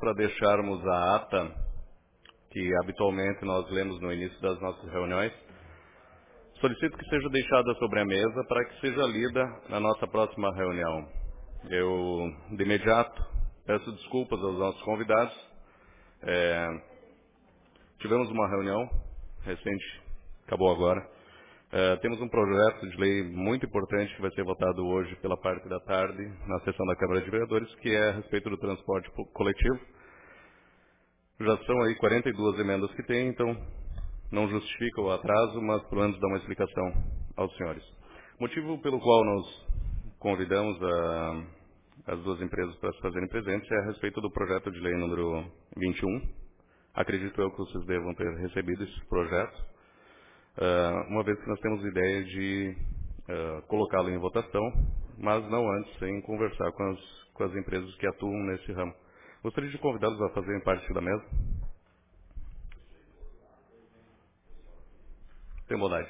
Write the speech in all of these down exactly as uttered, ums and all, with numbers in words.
para deixarmos a ata que habitualmente nós lemos no início das nossas reuniões. Solicito que seja deixada sobre a mesa para que seja lida na nossa próxima reunião. Eu, de imediato, peço desculpas aos nossos convidados. É, tivemos uma reunião recente, acabou agora. É, temos um projeto de lei muito importante que vai ser votado hoje pela parte da tarde na sessão da Câmara de Vereadores, que é a respeito do transporte coletivo. Já são aí quarenta e duas emendas que tem, então não justifica o atraso, mas pelo menos dá uma explicação aos senhores. O motivo pelo qual nós convidamos a, as duas empresas para se fazerem presentes é a respeito do projeto de lei número vinte e um. Acredito eu que vocês devam ter recebido esse projeto, uh, uma vez que nós temos ideia de uh, colocá-lo em votação, mas não antes, sem conversar com as, com as empresas que atuam nesse ramo. Gostaria de convidá-los a fazerem parte da mesa. Tem bondade.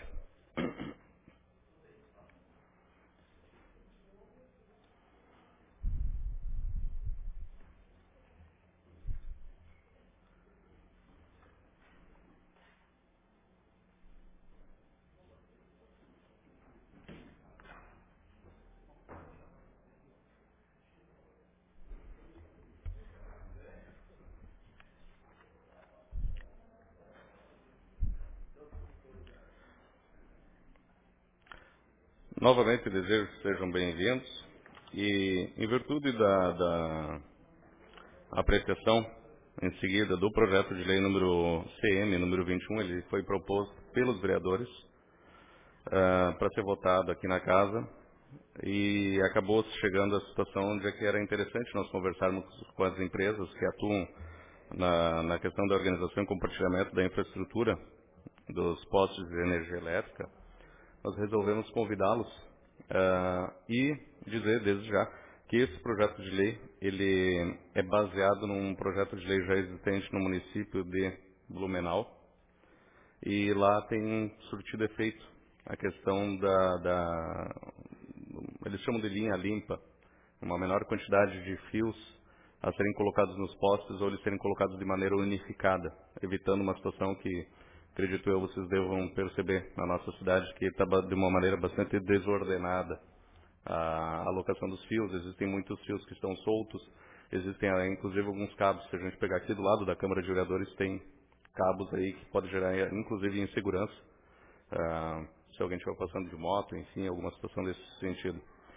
Novamente desejo que sejam bem-vindos e, em virtude da, da apreciação em seguida do projeto de lei número C M, número vinte e um, ele foi proposto pelos vereadores uh, para ser votado aqui na casa e acabou chegando à situação onde é que era interessante nós conversarmos com as empresas que atuam na, na questão da organização e compartilhamento da infraestrutura dos postos de energia elétrica. Nós resolvemos convidá-los uh, e dizer desde já que esse projeto de lei ele é baseado num projeto de lei já existente no município de Blumenau e lá tem surtido efeito a questão da, da eles chamam de linha limpa, uma menor quantidade de fios a serem colocados nos postes ou eles serem colocados de maneira unificada, evitando uma situação que, acredito eu, vocês devam perceber na nossa cidade, que está de uma maneira bastante desordenada a alocação dos fios. Existem muitos fios que estão soltos, existem inclusive alguns cabos. Se a gente pegar aqui do lado da Câmara de Vereadores, tem cabos aí que pode gerar inclusive insegurança, ah, se alguém estiver passando de moto, enfim, alguma situação desse sentido.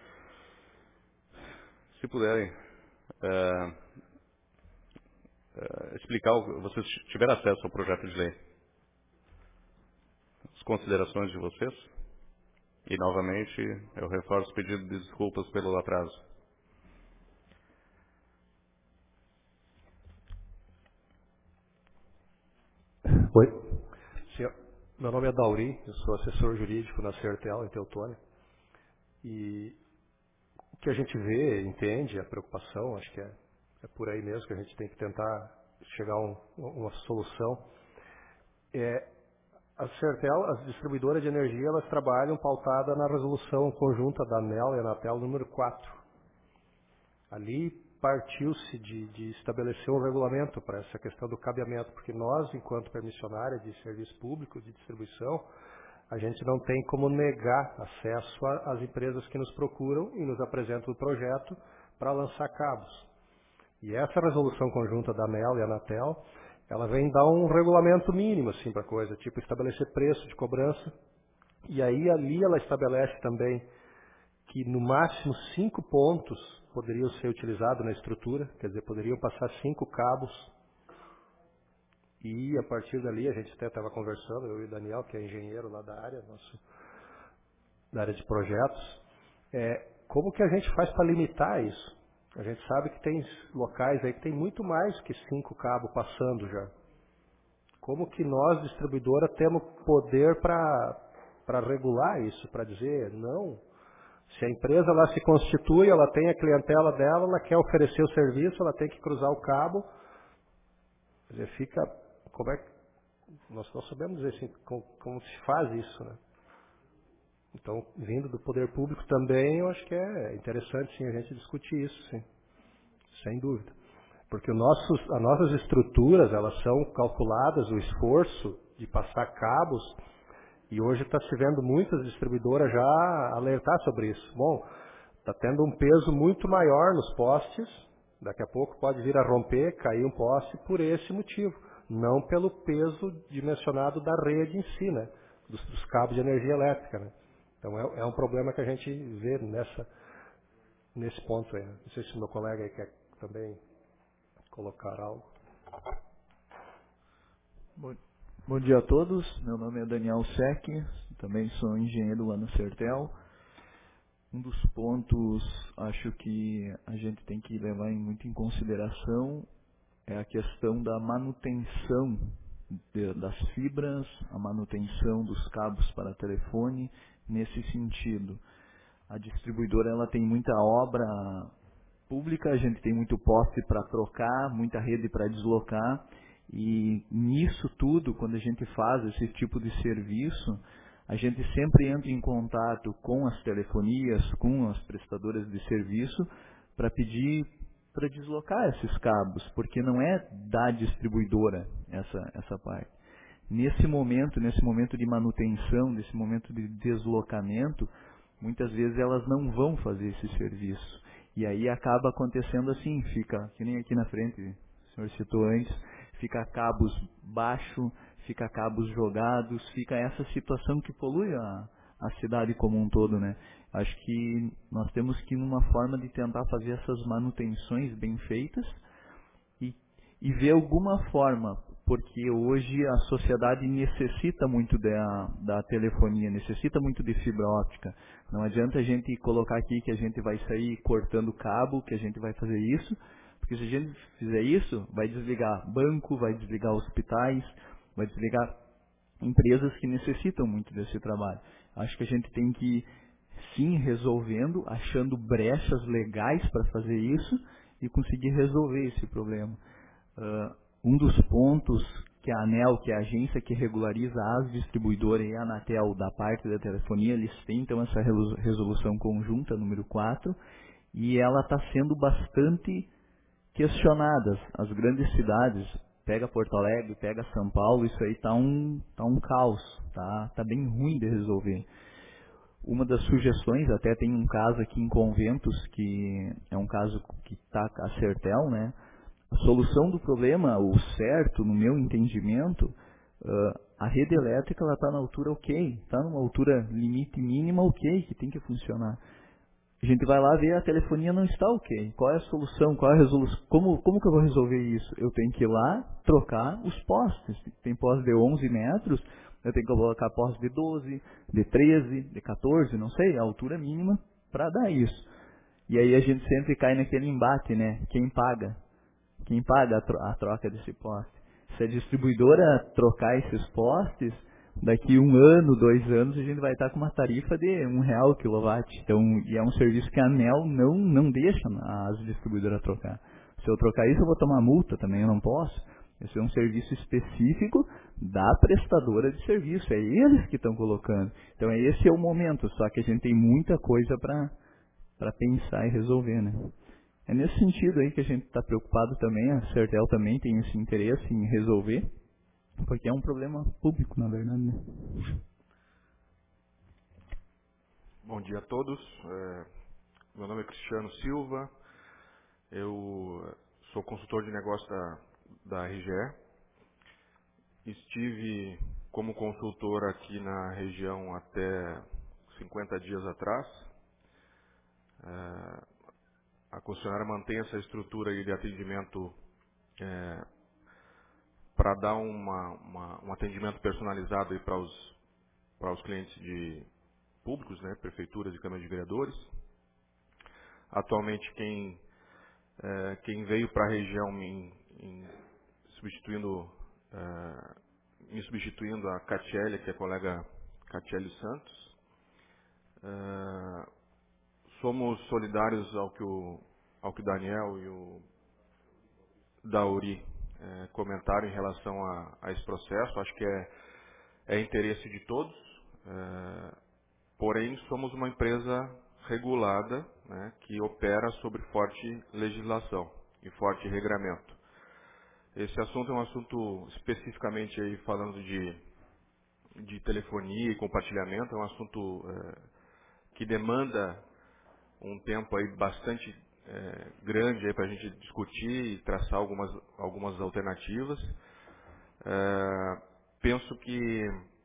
Se puderem uh, uh, explicar, vocês tiveram acesso ao projeto de lei, as considerações de vocês, e novamente eu reforço o pedido de desculpas pelo atraso. Oi. Senhor, meu nome é Dauri, eu sou assessor jurídico na Sertel, em Teutônia. E o que a gente vê, entende, a preocupação, acho que é, é por aí mesmo que a gente tem que tentar chegar a um, uma solução. É, a Sertel, as distribuidoras de energia, elas trabalham pautada na resolução conjunta da ANEEL e Anatel número quatro. Ali partiu-se de, de estabelecer um regulamento para essa questão do cabeamento, porque nós, enquanto permissionária de serviço público de distribuição, a gente não tem como negar acesso às empresas que nos procuram e nos apresentam o projeto para lançar cabos. E essa resolução conjunta da ANEEL e Anatel, ela vem dar um regulamento mínimo assim, para a coisa, tipo estabelecer preço de cobrança, e aí ali ela estabelece também que no máximo cinco pontos poderiam ser utilizados na estrutura, quer dizer, poderiam passar cinco cabos, e a partir dali a gente até estava conversando, eu e o Daniel, que é engenheiro lá da área, nosso, da área de projetos, é, como que a gente faz para limitar isso? A gente sabe que tem locais aí que tem muito mais que cinco cabos passando já. Como que nós, distribuidora, temos poder para regular isso, para dizer, não, se a empresa lá se constitui, ela tem a clientela dela, ela quer oferecer o serviço, ela tem que cruzar o cabo, quer dizer, fica, como é que, nós não sabemos dizer assim, como, como se faz isso, né? Então, vindo do poder público também, eu acho que é interessante sim a gente discutir isso, sim, sem dúvida. Porque o nossos, as nossas estruturas, elas são calculadas, o esforço de passar cabos, e hoje está se vendo muitas distribuidoras já alertar sobre isso. Bom, está tendo um peso muito maior nos postes, daqui a pouco pode vir a romper, cair um poste por esse motivo, não pelo peso dimensionado da rede em si, né? Dos, dos cabos de energia elétrica, né? Então é, é um problema que a gente vê nessa, nesse ponto aí, né? Não sei se o meu colega aí quer também colocar algo. Bom, bom dia a todos, meu nome é Daniel Sec, também sou engenheiro lá na Sertel. Um dos pontos, acho que a gente tem que levar em, muito em consideração é a questão da manutenção de, das fibras, a manutenção dos cabos para telefone, nesse sentido. A distribuidora ela tem muita obra pública, a gente tem muito poste para trocar, muita rede para deslocar, e nisso tudo, quando a gente faz esse tipo de serviço, a gente sempre entra em contato com as telefonias, com as prestadoras de serviço, para pedir para deslocar esses cabos, porque não é da distribuidora essa, essa parte. Nesse momento, nesse momento de manutenção, nesse momento de deslocamento, muitas vezes elas não vão fazer esse serviço. E aí acaba acontecendo assim, fica, que nem aqui na frente, o senhor citou antes, fica cabos baixo, fica cabos jogados, fica essa situação que polui a, a cidade como um todo, né? Acho que nós temos que ir numa forma de tentar fazer essas manutenções bem feitas e, e ver alguma forma, porque hoje a sociedade necessita muito da, da telefonia, necessita muito de fibra óptica. Não adianta a gente colocar aqui que a gente vai sair cortando cabo, que a gente vai fazer isso, porque se a gente fizer isso, vai desligar banco, vai desligar hospitais, vai desligar empresas que necessitam muito desse trabalho. Acho que a gente tem que ir, sim, resolvendo, achando brechas legais para fazer isso e conseguir resolver esse problema. Uh, um dos pontos que a ANEEL, que é a agência que regulariza as distribuidoras, e a Anatel da parte da telefonia, eles têm então essa resolução conjunta, número quatro, e ela está sendo bastante questionada. As grandes cidades, pega Porto Alegre, pega São Paulo, isso aí está um, tá um caos, tá, tá bem ruim de resolver. Uma das sugestões, até tem um caso aqui em Conventos, que é um caso que está a Sertel, né? A solução do problema, o certo, no meu entendimento, uh, a rede elétrica está na altura ok, está numa altura limite mínima ok, que tem que funcionar. A gente vai lá ver, a telefonia não está ok. Qual é a solução? Qual é a resolução? Como, como que eu vou resolver isso? Eu tenho que ir lá trocar os postes. Tem poste de onze metros, eu tenho que colocar poste de doze, de treze, de quatorze, não sei, a altura mínima para dar isso. E aí a gente sempre cai naquele embate, né? Quem paga? Quem paga a, tro a troca desse poste? Se a distribuidora trocar esses postes, daqui um ano, dois anos, a gente vai estar com uma tarifa de um real o quilowatt. Então, e é um serviço que a ANEEL não, não deixa as distribuidoras trocar. Se eu trocar isso, eu vou tomar multa também, eu não posso. Esse é um serviço específico da prestadora de serviço, é eles que estão colocando. Então, esse é o momento, só que a gente tem muita coisa para para pensar e resolver, né? É nesse sentido aí que a gente está preocupado também, a Sertel também tem esse interesse em resolver, porque é um problema público, na verdade, né? Bom dia a todos. É, meu nome é Cristiano Silva, eu sou consultor de negócio da, da R G E. Estive como consultor aqui na região até cinquenta dias atrás. É, a concessionária mantém essa estrutura aí de atendimento é, para dar uma, uma, um atendimento personalizado aí para os, para os clientes de públicos, né, prefeituras e câmaras de vereadores. Atualmente quem, é, quem veio para a região em, em substituindo, é, me substituindo a Catiele, que é a colega Catiele Santos. É, somos solidários ao que o, ao que o Daniel e o Dauri é, comentaram em relação a, a esse processo. Acho que é, é interesse de todos. É, porém, somos uma empresa regulada, né, que opera sobre forte legislação. e forte regramento. Esse assunto é um assunto especificamente aí falando de, de telefonia e compartilhamento, é um assunto é, que demanda um tempo aí bastante é, grande para a gente discutir e traçar algumas, algumas alternativas. É, penso que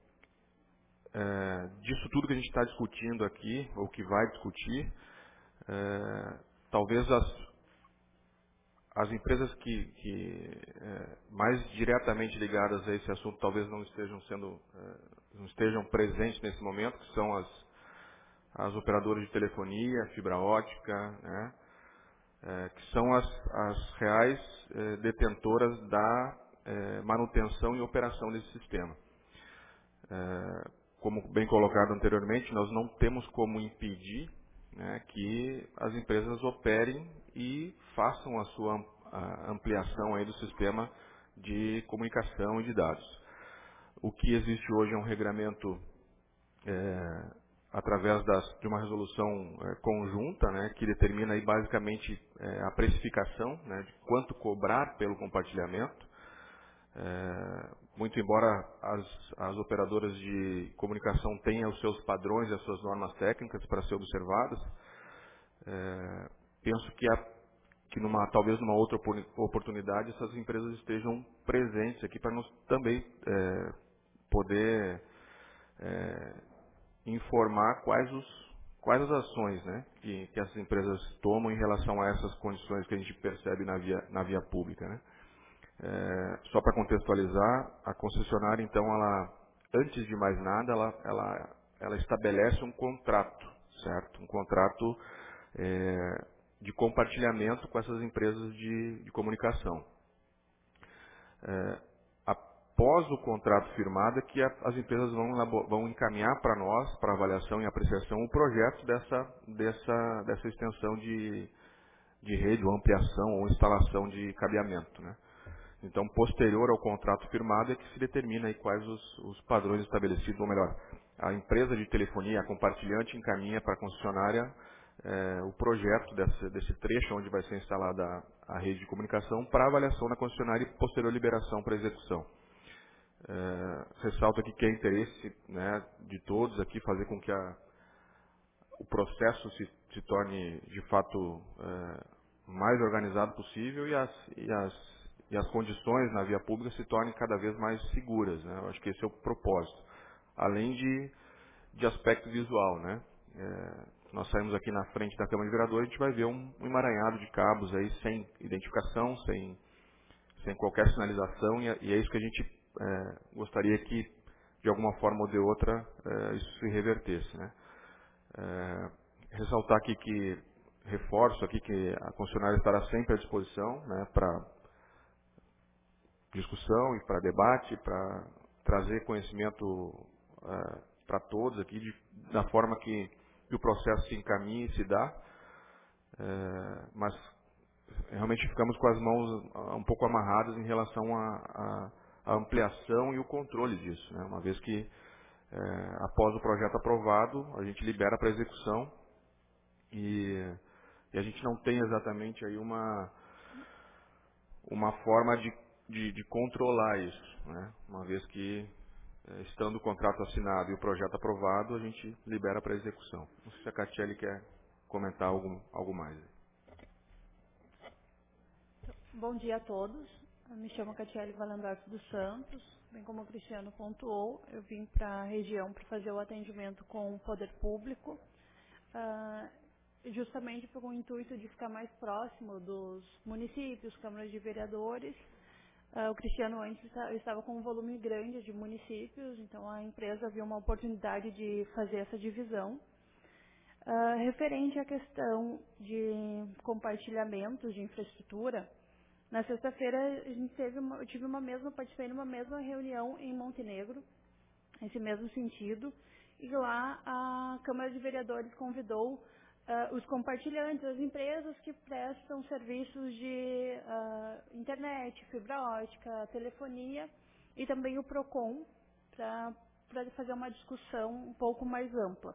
é, disso tudo que a gente está discutindo aqui, ou que vai discutir, é, talvez as, as empresas que, que é, mais diretamente ligadas a esse assunto talvez não estejam sendo, é, não estejam presentes nesse momento, que são as, as operadoras de telefonia, fibra ótica, né, é, que são as, as reais é, detentoras da é, manutenção e operação desse sistema. É, como bem colocado anteriormente, nós não temos como impedir, né, que as empresas operem e façam a sua a ampliação aí do sistema de comunicação e de dados. O que existe hoje é um regramento é, através das, de uma resolução é, conjunta, né, que determina aí basicamente é, a precificação, né, de quanto cobrar pelo compartilhamento. É, muito embora as, as operadoras de comunicação tenham os seus padrões e as suas normas técnicas para ser observadas, é, penso que, a, que numa, talvez numa outra oportunidade essas empresas estejam presentes aqui para nos também é, poder é, informar quais, os, quais as ações, né, que, que essas empresas tomam em relação a essas condições que a gente percebe na via, na via pública, né. É, só para contextualizar, a concessionária, então, ela, antes de mais nada, ela, ela, ela estabelece um contrato, certo? Um contrato é, de compartilhamento com essas empresas de, de comunicação. É, após o contrato firmado, é que a, as empresas vão, vão encaminhar para nós, para avaliação e apreciação, o projeto dessa, dessa, dessa extensão de, de rede, ou ampliação, ou instalação de cabeamento, né? Então, posterior ao contrato firmado é que se determina aí quais os, os padrões estabelecidos, ou melhor, a empresa de telefonia, a compartilhante, encaminha para a concessionária é, o projeto desse, desse trecho onde vai ser instalada a, a rede de comunicação para avaliação na concessionária e posterior liberação para execução. É, ressalto aqui que é interesse, né, de todos aqui fazer com que a, o processo se, se torne de fato é, mais organizado possível e as, e as e as condições na via pública se tornem cada vez mais seguras, né? Eu acho que esse é o propósito. Além de, de aspecto visual, né? É, nós saímos aqui na frente da Câmara de Vereadores, a gente vai ver um, um emaranhado de cabos aí sem identificação, sem, sem qualquer sinalização, e é, e é isso que a gente é, gostaria que, de alguma forma ou de outra, é, isso se revertesse, né? É, ressaltar aqui que, reforço aqui que a concessionária estará sempre à disposição, né, para discussão e para debate, para trazer conhecimento uh, para todos aqui, de, da forma que, que o processo se encaminha e se dá. Uh, mas realmente ficamos com as mãos uh, um pouco amarradas em relação à ampliação e o controle disso, né? Uma vez que, uh, após o projeto aprovado, a gente libera para execução e, e a gente não tem exatamente aí uma, uma forma de De, de controlar isso, né? Uma vez que, é, estando o contrato assinado e o projeto aprovado, a gente libera para execução. Não sei se a Catiele quer comentar algo, algo mais. Bom dia a todos. Eu me chamo Catiele Valendarto dos Santos. Bem como o Cristiano pontuou, eu vim para a região para fazer o atendimento com o poder público, uh, justamente com o intuito de ficar mais próximo dos municípios, câmaras de vereadores. Uh, o Cristiano antes estava com um volume grande de municípios, então a empresa viu uma oportunidade de fazer essa divisão. Uh, referente à questão de compartilhamentos de infraestrutura, na sexta-feira a gente teve uma, eu tive uma mesma, participei de uma mesma reunião em Montenegro, nesse mesmo sentido, e lá a Câmara de Vereadores convidou uh, os compartilhantes, as empresas que prestam serviços de uh, internet, fibra ótica, telefonia, e também o PROCON, para fazer uma discussão um pouco mais ampla.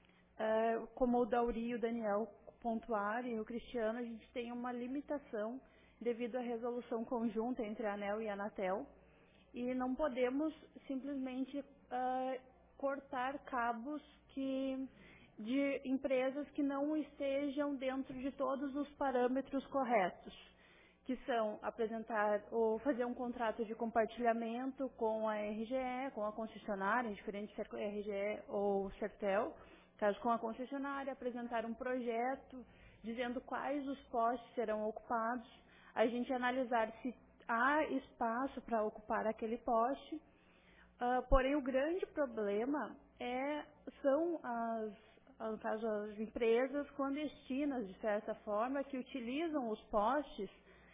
Uh, como o Dauri e o Daniel pontuaram, e o Cristiano, a gente tem uma limitação devido à resolução conjunta entre a ANEEL e a Anatel, e não podemos simplesmente uh, cortar cabos que, de empresas que não estejam dentro de todos os parâmetros corretos, que são apresentar ou fazer um contrato de compartilhamento com a R G E, com a concessionária, indiferente se é R G E ou Sertel, caso com a concessionária, apresentar um projeto dizendo quais os postes serão ocupados, a gente analisar se há espaço para ocupar aquele poste. Uh, porém, o grande problema é, são as, no caso, as empresas clandestinas, de certa forma, que utilizam os postes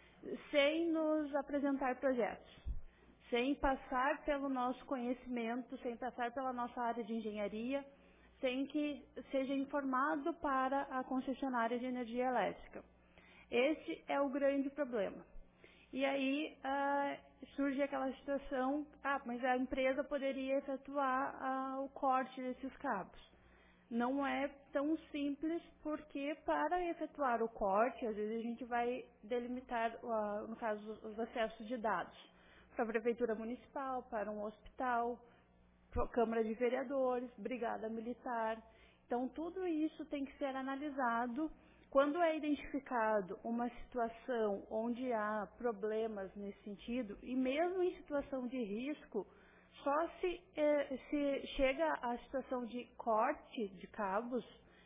sem nos apresentar projetos, sem passar pelo nosso conhecimento, sem passar pela nossa área de engenharia, sem que seja informado para a concessionária de energia elétrica. Esse é o grande problema. E aí ah, surge aquela situação, ah, mas a empresa poderia efetuar ah, o corte desses cabos. Não é tão simples, porque para efetuar o corte, às vezes a gente vai delimitar, uh, no caso, os acessos de dados para a Prefeitura Municipal, para um hospital, para a Câmara de Vereadores, Brigada Militar. Então, tudo isso tem que ser analisado. Quando é identificado uma situação onde há problemas nesse sentido, e mesmo em situação de risco, só se, eh, se chega à situação de corte de cabos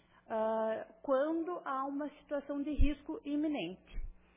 ah, quando há uma situação de risco iminente.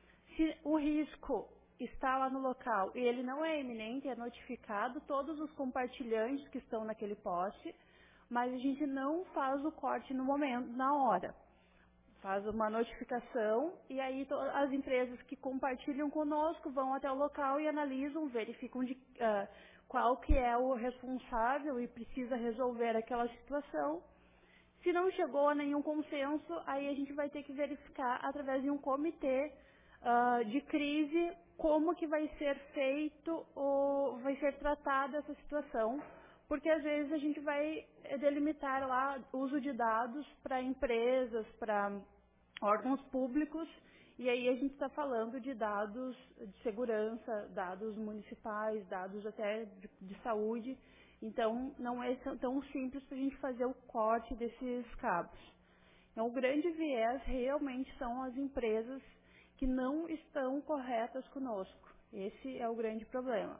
Se o risco está lá no local e ele não é iminente, é notificado todos os compartilhantes que estão naquele poste, mas a gente não faz o corte no momento, na hora. Faz uma notificação e aí as empresas que compartilham conosco vão até o local e analisam, verificam de, uh, qual que é o responsável e precisa resolver aquela situação. Se não chegou a nenhum consenso, aí a gente vai ter que verificar através de um comitê uh, de crise como que vai ser feito ou vai ser tratada essa situação, porque às vezes a gente vai delimitar lá uso de dados para empresas, para órgãos públicos, e aí a gente está falando de dados de segurança, dados municipais, dados até de, de saúde, então não é tão simples para a gente fazer o corte desses cabos. Então o grande viés realmente são as empresas que não estão corretas conosco. Esse é o grande problema.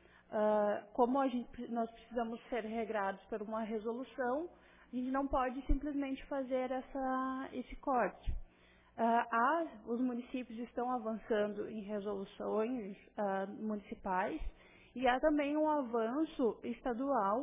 Uh, como a gente, nós precisamos ser regrados por uma resolução, a gente não pode simplesmente fazer essa, esse corte. Uh, há, os municípios estão avançando em resoluções uh, municipais e há também um avanço estadual.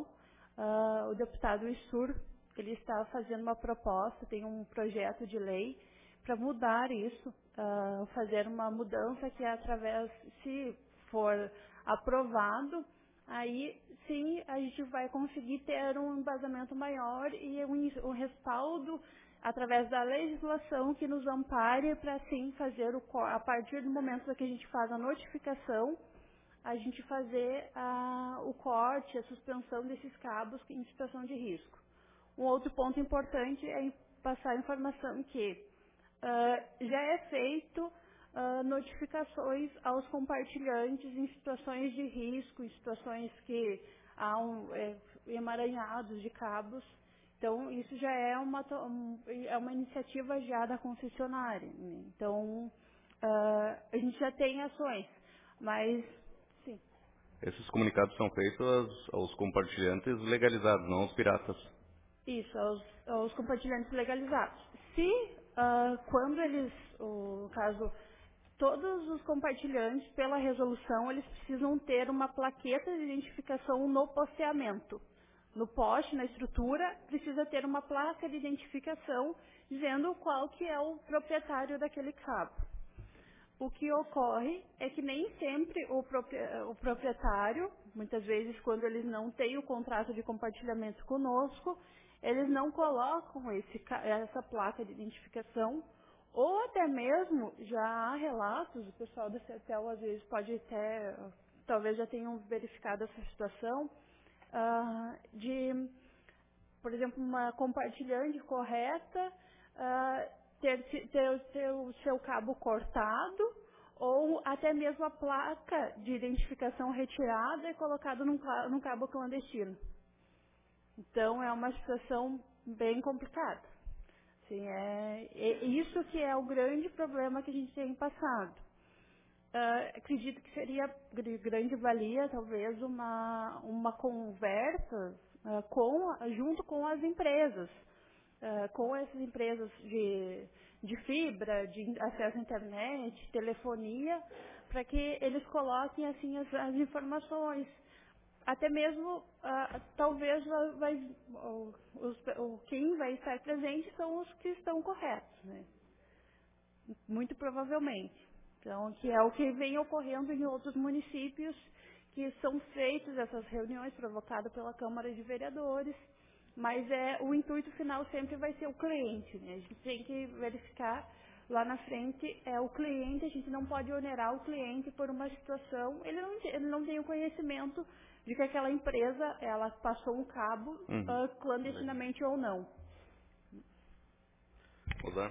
Uh, o deputado Issur, ele está fazendo uma proposta, tem um projeto de lei para mudar isso, uh, fazer uma mudança que é através, se for aprovado, aí sim a gente vai conseguir ter um embasamento maior e um, um respaldo através da legislação que nos ampare para sim fazer, o, a partir do momento que a gente faz a notificação, a gente fazer a, o corte, a suspensão desses cabos em situação de risco. Um outro ponto importante é passar a informação que uh, já é feito Uh, notificações aos compartilhantes em situações de risco, em situações que há um, é, emaranhados de cabos. Então, isso já é uma, é uma iniciativa já da concessionária. Né? Então, uh, a gente já tem ações, mas, sim. Esses comunicados são feitos aos, aos compartilhantes legalizados, não aos piratas. Isso, aos, aos compartilhantes legalizados. Se, uh, quando eles, no caso, todos os compartilhantes, pela resolução, eles precisam ter uma plaqueta de identificação no posteamento. No poste, na estrutura, precisa ter uma placa de identificação dizendo qual que é o proprietário daquele cabo. O que ocorre é que nem sempre o proprietário, muitas vezes quando eles não têm o contrato de compartilhamento conosco, eles não colocam esse, essa placa de identificação. Ou até mesmo, já há relatos, o pessoal da Sertel às vezes pode até, talvez já tenham verificado essa situação, uh, de, por exemplo, uma compartilhante correta, uh, ter, ter, ter o seu cabo cortado, ou até mesmo a placa de identificação retirada e colocada num, num cabo clandestino. Então, é uma situação bem complicada. Assim, é, é isso que é o grande problema que a gente tem passado. Uh, acredito que seria de grande valia, talvez, uma, uma conversa uh, com, junto com as empresas, uh, com essas empresas de, de fibra, de acesso à internet, telefonia, para que eles coloquem assim as, as informações. Até mesmo, uh, talvez, vai, o, os, o, quem vai estar presente são os que estão corretos, né? Muito provavelmente. Então, que é o que vem ocorrendo em outros municípios, que são feitas essas reuniões provocadas pela Câmara de Vereadores, mas é, o intuito final sempre vai ser o cliente, né? A gente tem que verificar lá na frente, é o cliente, a gente não pode onerar o cliente por uma situação, ele não, ele não tem o conhecimento de que aquela empresa, ela passou um cabo Uhum. uh, clandestinamente ou não. Mudar?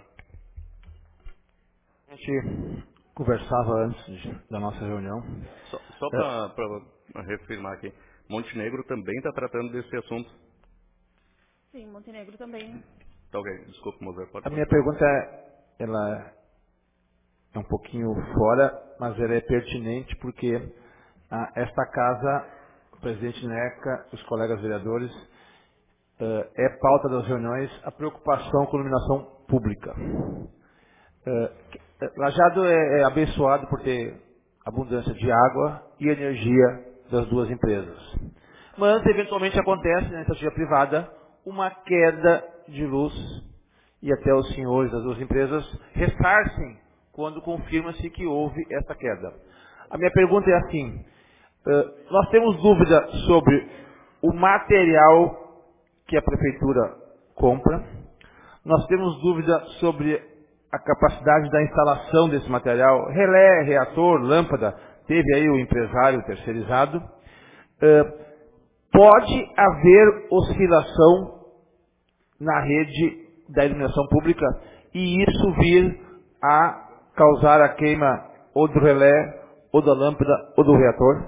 A gente conversava antes de, da nossa reunião. Só, só É, para reafirmar aqui, Montenegro também está tratando desse assunto. Sim, Montenegro também. Tá ok, desculpa, Mozer, pode a minha continuar. pergunta é, ela é um pouquinho fora, mas ela é pertinente porque ah, esta casa, o presidente Neca, os colegas vereadores, eh, é pauta das reuniões a preocupação com a iluminação pública. Eh, eh, Lajeado é, é abençoado por ter abundância de água e energia das duas empresas. Mas, eventualmente, acontece na iniciativa privada uma queda de luz e até os senhores das duas empresas ressarcem quando confirma-se que houve essa queda. A minha pergunta é assim, eh, nós temos dúvida sobre o material que a prefeitura compra, nós temos dúvida sobre a capacidade da instalação desse material, relé, reator, lâmpada, teve aí o empresário terceirizado. Eh, Pode haver oscilação na rede da iluminação pública e isso vir a causar a queima ou do relé, ou da lâmpada, ou do reator?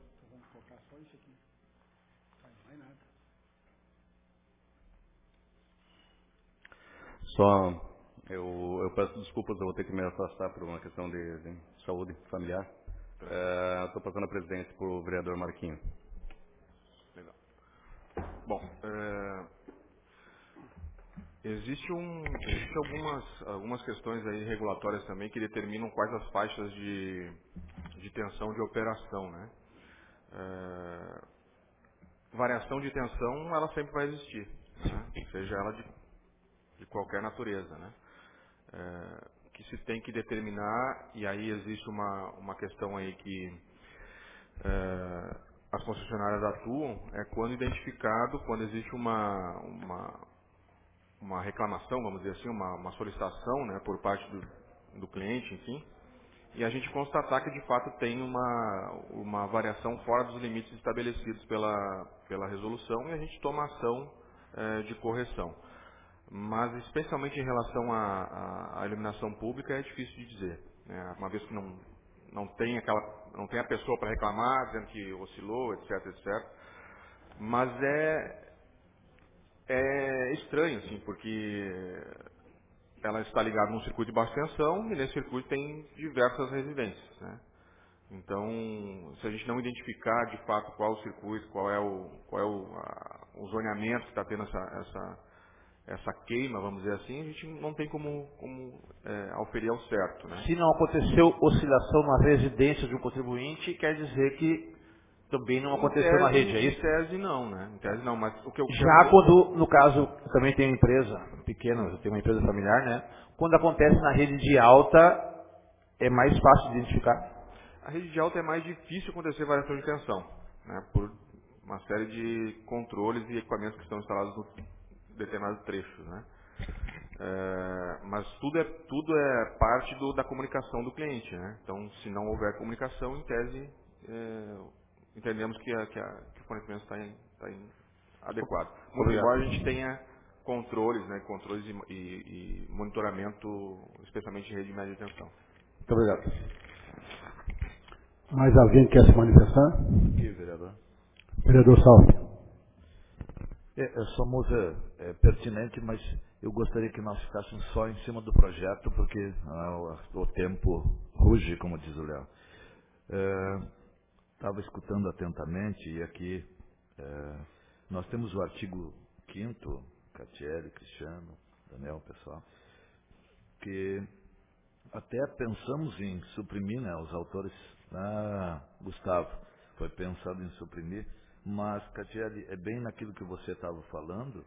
Só, eu, eu peço desculpas, eu vou ter que me afastar por uma questão de, de saúde familiar. Estou passando a presidência para o vereador Marquinho. Legal. Bom, é, existe, um, existe algumas, algumas questões aí regulatórias também que determinam quais as faixas de, de tensão de operação, né? É, variação de tensão, ela sempre vai existir, né? Seja ela de, de qualquer natureza, né? É, que se tem que determinar, e aí existe uma, uma questão aí que é, as concessionárias atuam, é quando identificado, quando existe uma, uma, uma reclamação, vamos dizer assim, uma, uma solicitação, né, por parte do, do cliente, enfim, e a gente constatar que de fato tem uma, uma variação fora dos limites estabelecidos pela, pela resolução e a gente toma ação é, de correção. Mas especialmente em relação à, à, à iluminação pública é difícil de dizer, né? Uma vez que não, não, tem aquela, não tem a pessoa para reclamar, dizendo que oscilou, etc, etcétera. Mas é, é estranho, assim, porque ela está ligada num circuito de baixa tensão e nesse circuito tem diversas residências, né? Então, se a gente não identificar de fato qual é o circuito, qual é o, qual é o, a, o zoneamento que está tendo essa, essa, essa queima, vamos dizer assim, a gente não tem como, como é, auferir ao certo, né? Se não aconteceu oscilação na residência de um contribuinte, quer dizer que também não Em aconteceu na tese, rede, é em isso? tese não, né? Em tese não, mas o que eu, que Já eu, quando, no caso, eu também tenho uma empresa pequena, eu tenho uma empresa familiar, né? Quando acontece na rede de alta, é mais fácil de identificar. a rede de alta é mais difícil acontecer variação de tensão, né? Por uma série de controles e equipamentos que estão instalados no determinados trechos, né? É, mas tudo é, tudo é parte do, da comunicação do cliente, né? Então, se não houver comunicação, em tese, é, entendemos que, a, que, a, que o fornecimento está, em, está em adequado. Muito Obrigado. embora a gente tenha controles, né? Controles e, e, e monitoramento, especialmente em rede de média tensão. Muito obrigado. Mais alguém quer se manifestar? Aqui, vereador. Vereador Salve. É, é somos é, é pertinente, mas eu gostaria que nós ficássemos só em cima do projeto, porque ah, o, o tempo ruge, como diz o Léo. Estava escutando atentamente e aqui é, nós temos o artigo quinto, Catiele, Cristiano, Daniel, pessoal, que até pensamos em suprimir, né, os autores, ah, Gustavo, foi pensado em suprimir, mas, Catiele, é bem naquilo que você estava falando,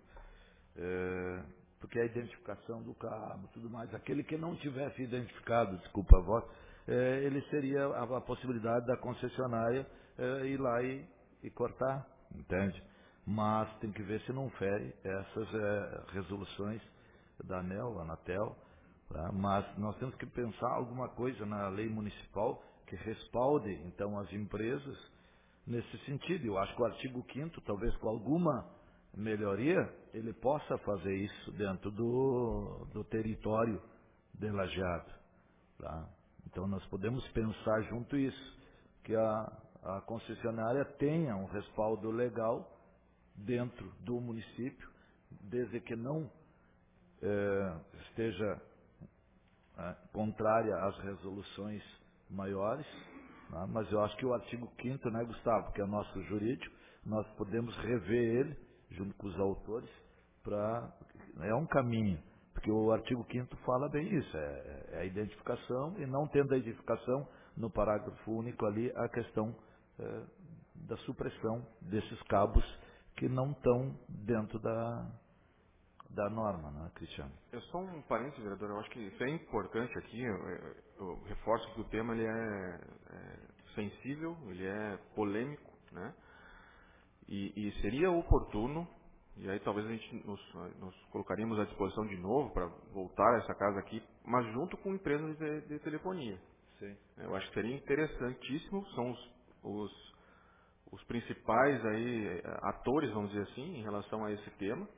é, porque a identificação do cabo, tudo mais, aquele que não tivesse identificado, desculpa a voz, é, ele seria a, a possibilidade da concessionária é, ir lá e, e cortar, entende? Mas tem que ver se não fere essas é, resoluções da ANEL, Anatel, tá? Mas nós temos que pensar alguma coisa na lei municipal que respalde, então, as empresas nesse sentido. Eu acho que o artigo quinto, talvez com alguma melhoria, ele possa fazer isso dentro do, do território de Lajeado. Tá? Então nós podemos pensar junto isso, que a, a concessionária tenha um respaldo legal dentro do município, desde que não eh, esteja eh, contrária às resoluções maiores. Tá? Mas eu acho que o artigo quinto, né, Gustavo, que é o nosso jurídico, nós podemos rever ele, junto com os autores, para é um caminho, porque o artigo quinto fala bem isso, é, é a identificação, e não tendo a identificação, no parágrafo único ali, a questão é, da supressão desses cabos que não estão dentro da, da norma, não é, Cristiano? É só um parênteses, vereador, eu acho que isso é importante aqui, eu, eu, eu reforço que o tema ele é, é sensível, ele é polêmico, né? E, e seria oportuno, e aí talvez a gente nos, nos colocaríamos à disposição de novo para voltar a essa casa aqui, mas junto com empresas de, de telefonia. Sim. Eu acho que seria interessantíssimo, são os, os, os principais aí, atores, vamos dizer assim, em relação a esse tema,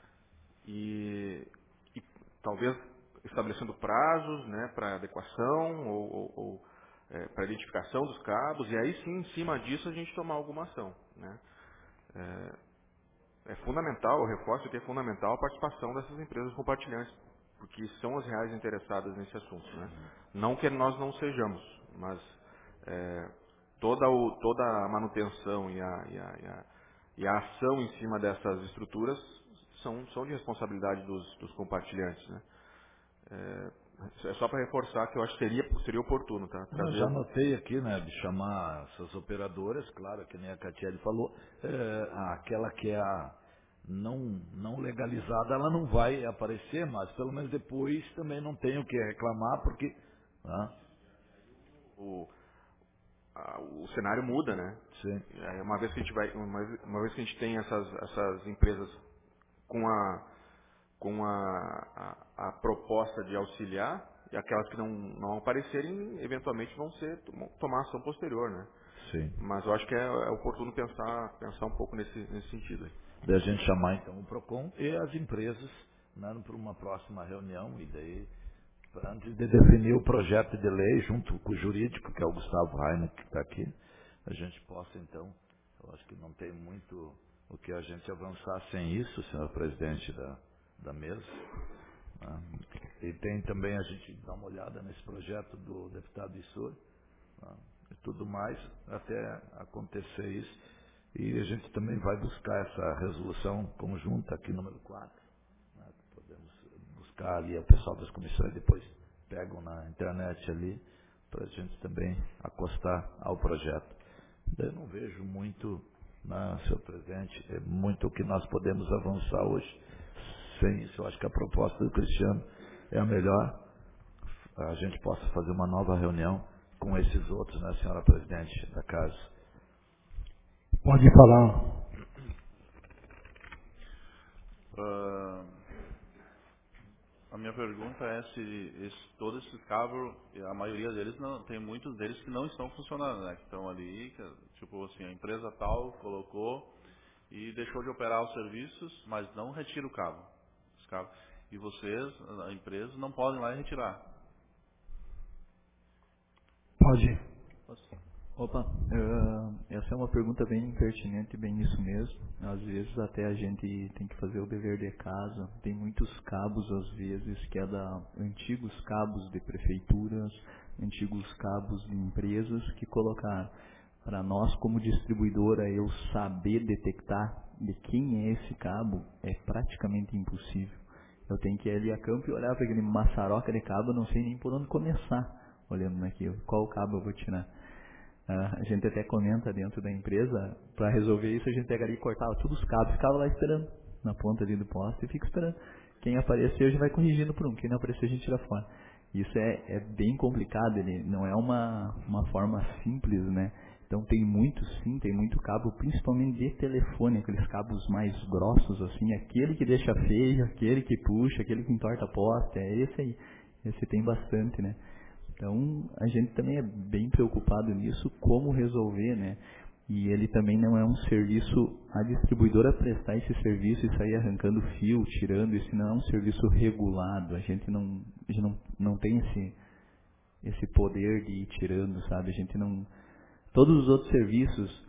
e, e talvez estabelecendo prazos, né, para adequação ou, ou, ou é, para identificação dos cabos, e aí sim, em cima disso, a gente tomar alguma ação, né. É, é fundamental, eu reforço que é fundamental a participação dessas empresas compartilhantes, porque são as reais interessadas nesse assunto, né? Não que nós não sejamos, mas é, toda, o, toda a manutenção e a, e, a, e, a, e a ação em cima dessas estruturas são, são de responsabilidade dos, dos compartilhantes, né? É, é só para reforçar que eu acho que seria, seria oportuno, tá? Eu Trazer... já notei aqui, né, de chamar essas operadoras, claro, que nem a Catiele falou, é, aquela que é a não, não legalizada, ela não vai aparecer, mas pelo menos depois também não tem o que reclamar, porque... Né? O, a, o cenário muda, né? Sim. Aí, uma vez que a gente vai, uma, uma vez que a gente tem essas, essas empresas com a com a, a, a proposta de auxiliar, e aquelas que não, não aparecerem, eventualmente vão ser tomar ação posterior, né? Sim. Mas eu acho que é, é oportuno pensar, pensar um pouco nesse, nesse sentido aí. Daí a gente chamar então o PROCON e as empresas, né, para uma próxima reunião, e daí, antes de definir o projeto de lei, junto com o jurídico, que é o Gustavo Rainer, que está aqui, a gente possa então, eu acho que não tem muito o que a gente avançar sem isso, senhor presidente da, da mesa. Né? E tem também a gente dar uma olhada nesse projeto do deputado Issur, né, e tudo mais, até acontecer isso. E a gente também vai buscar essa resolução conjunta aqui, número quatro. Né? Podemos buscar ali, o pessoal das comissões depois pegam na internet ali, para a gente também acostar ao projeto. Eu não vejo muito, né, senhor presidente, é muito o que nós podemos avançar hoje. Sem isso, eu acho que a proposta do Cristiano é a melhor. A gente possa fazer uma nova reunião com esses outros, né, senhora presidente da casa. Pode falar. Uh, a minha pergunta é se esse, todos esses cabos, a maioria deles, não, tem muitos deles que não estão funcionando, né? Que estão ali, que, tipo assim, a empresa tal colocou e deixou de operar os serviços, mas não retira o cabo. Os cabos. E vocês, a empresa, não podem ir lá e retirar. Pode. Opa, uh, essa é uma pergunta bem pertinente, bem isso mesmo. Às vezes até a gente tem que fazer o dever de casa. Tem muitos cabos, às vezes, que é da antigos cabos de prefeituras, antigos cabos de empresas que colocaram. Para nós, como distribuidora, eu saber detectar de quem é esse cabo é praticamente impossível. Eu tenho que ir ali a campo e olhar para aquele maçaroca de cabo, eu não sei nem por onde começar olhando naquilo. Qual cabo eu vou tirar? Uh, a gente até comenta dentro da empresa, para resolver isso a gente pegaria e cortava todos os cabos, ficava lá esperando, na ponta ali do poste e fica esperando. Quem aparecer a gente vai corrigindo por um, quem não aparecer a gente tira fora. Isso é, é bem complicado, ele não é uma, uma forma simples, né? Então tem muito sim, tem muito cabo, principalmente de telefone, aqueles cabos mais grossos assim, aquele que deixa feio, aquele que puxa, aquele que entorta a poste, é esse aí, esse tem bastante, né? Então, a gente também é bem preocupado nisso, como resolver, né? E ele também não é um serviço, a distribuidora prestar esse serviço e sair arrancando fio, tirando, isso não é um serviço regulado, a gente não, a gente não, não tem esse, esse poder de ir tirando, sabe? A gente não... Todos os outros serviços,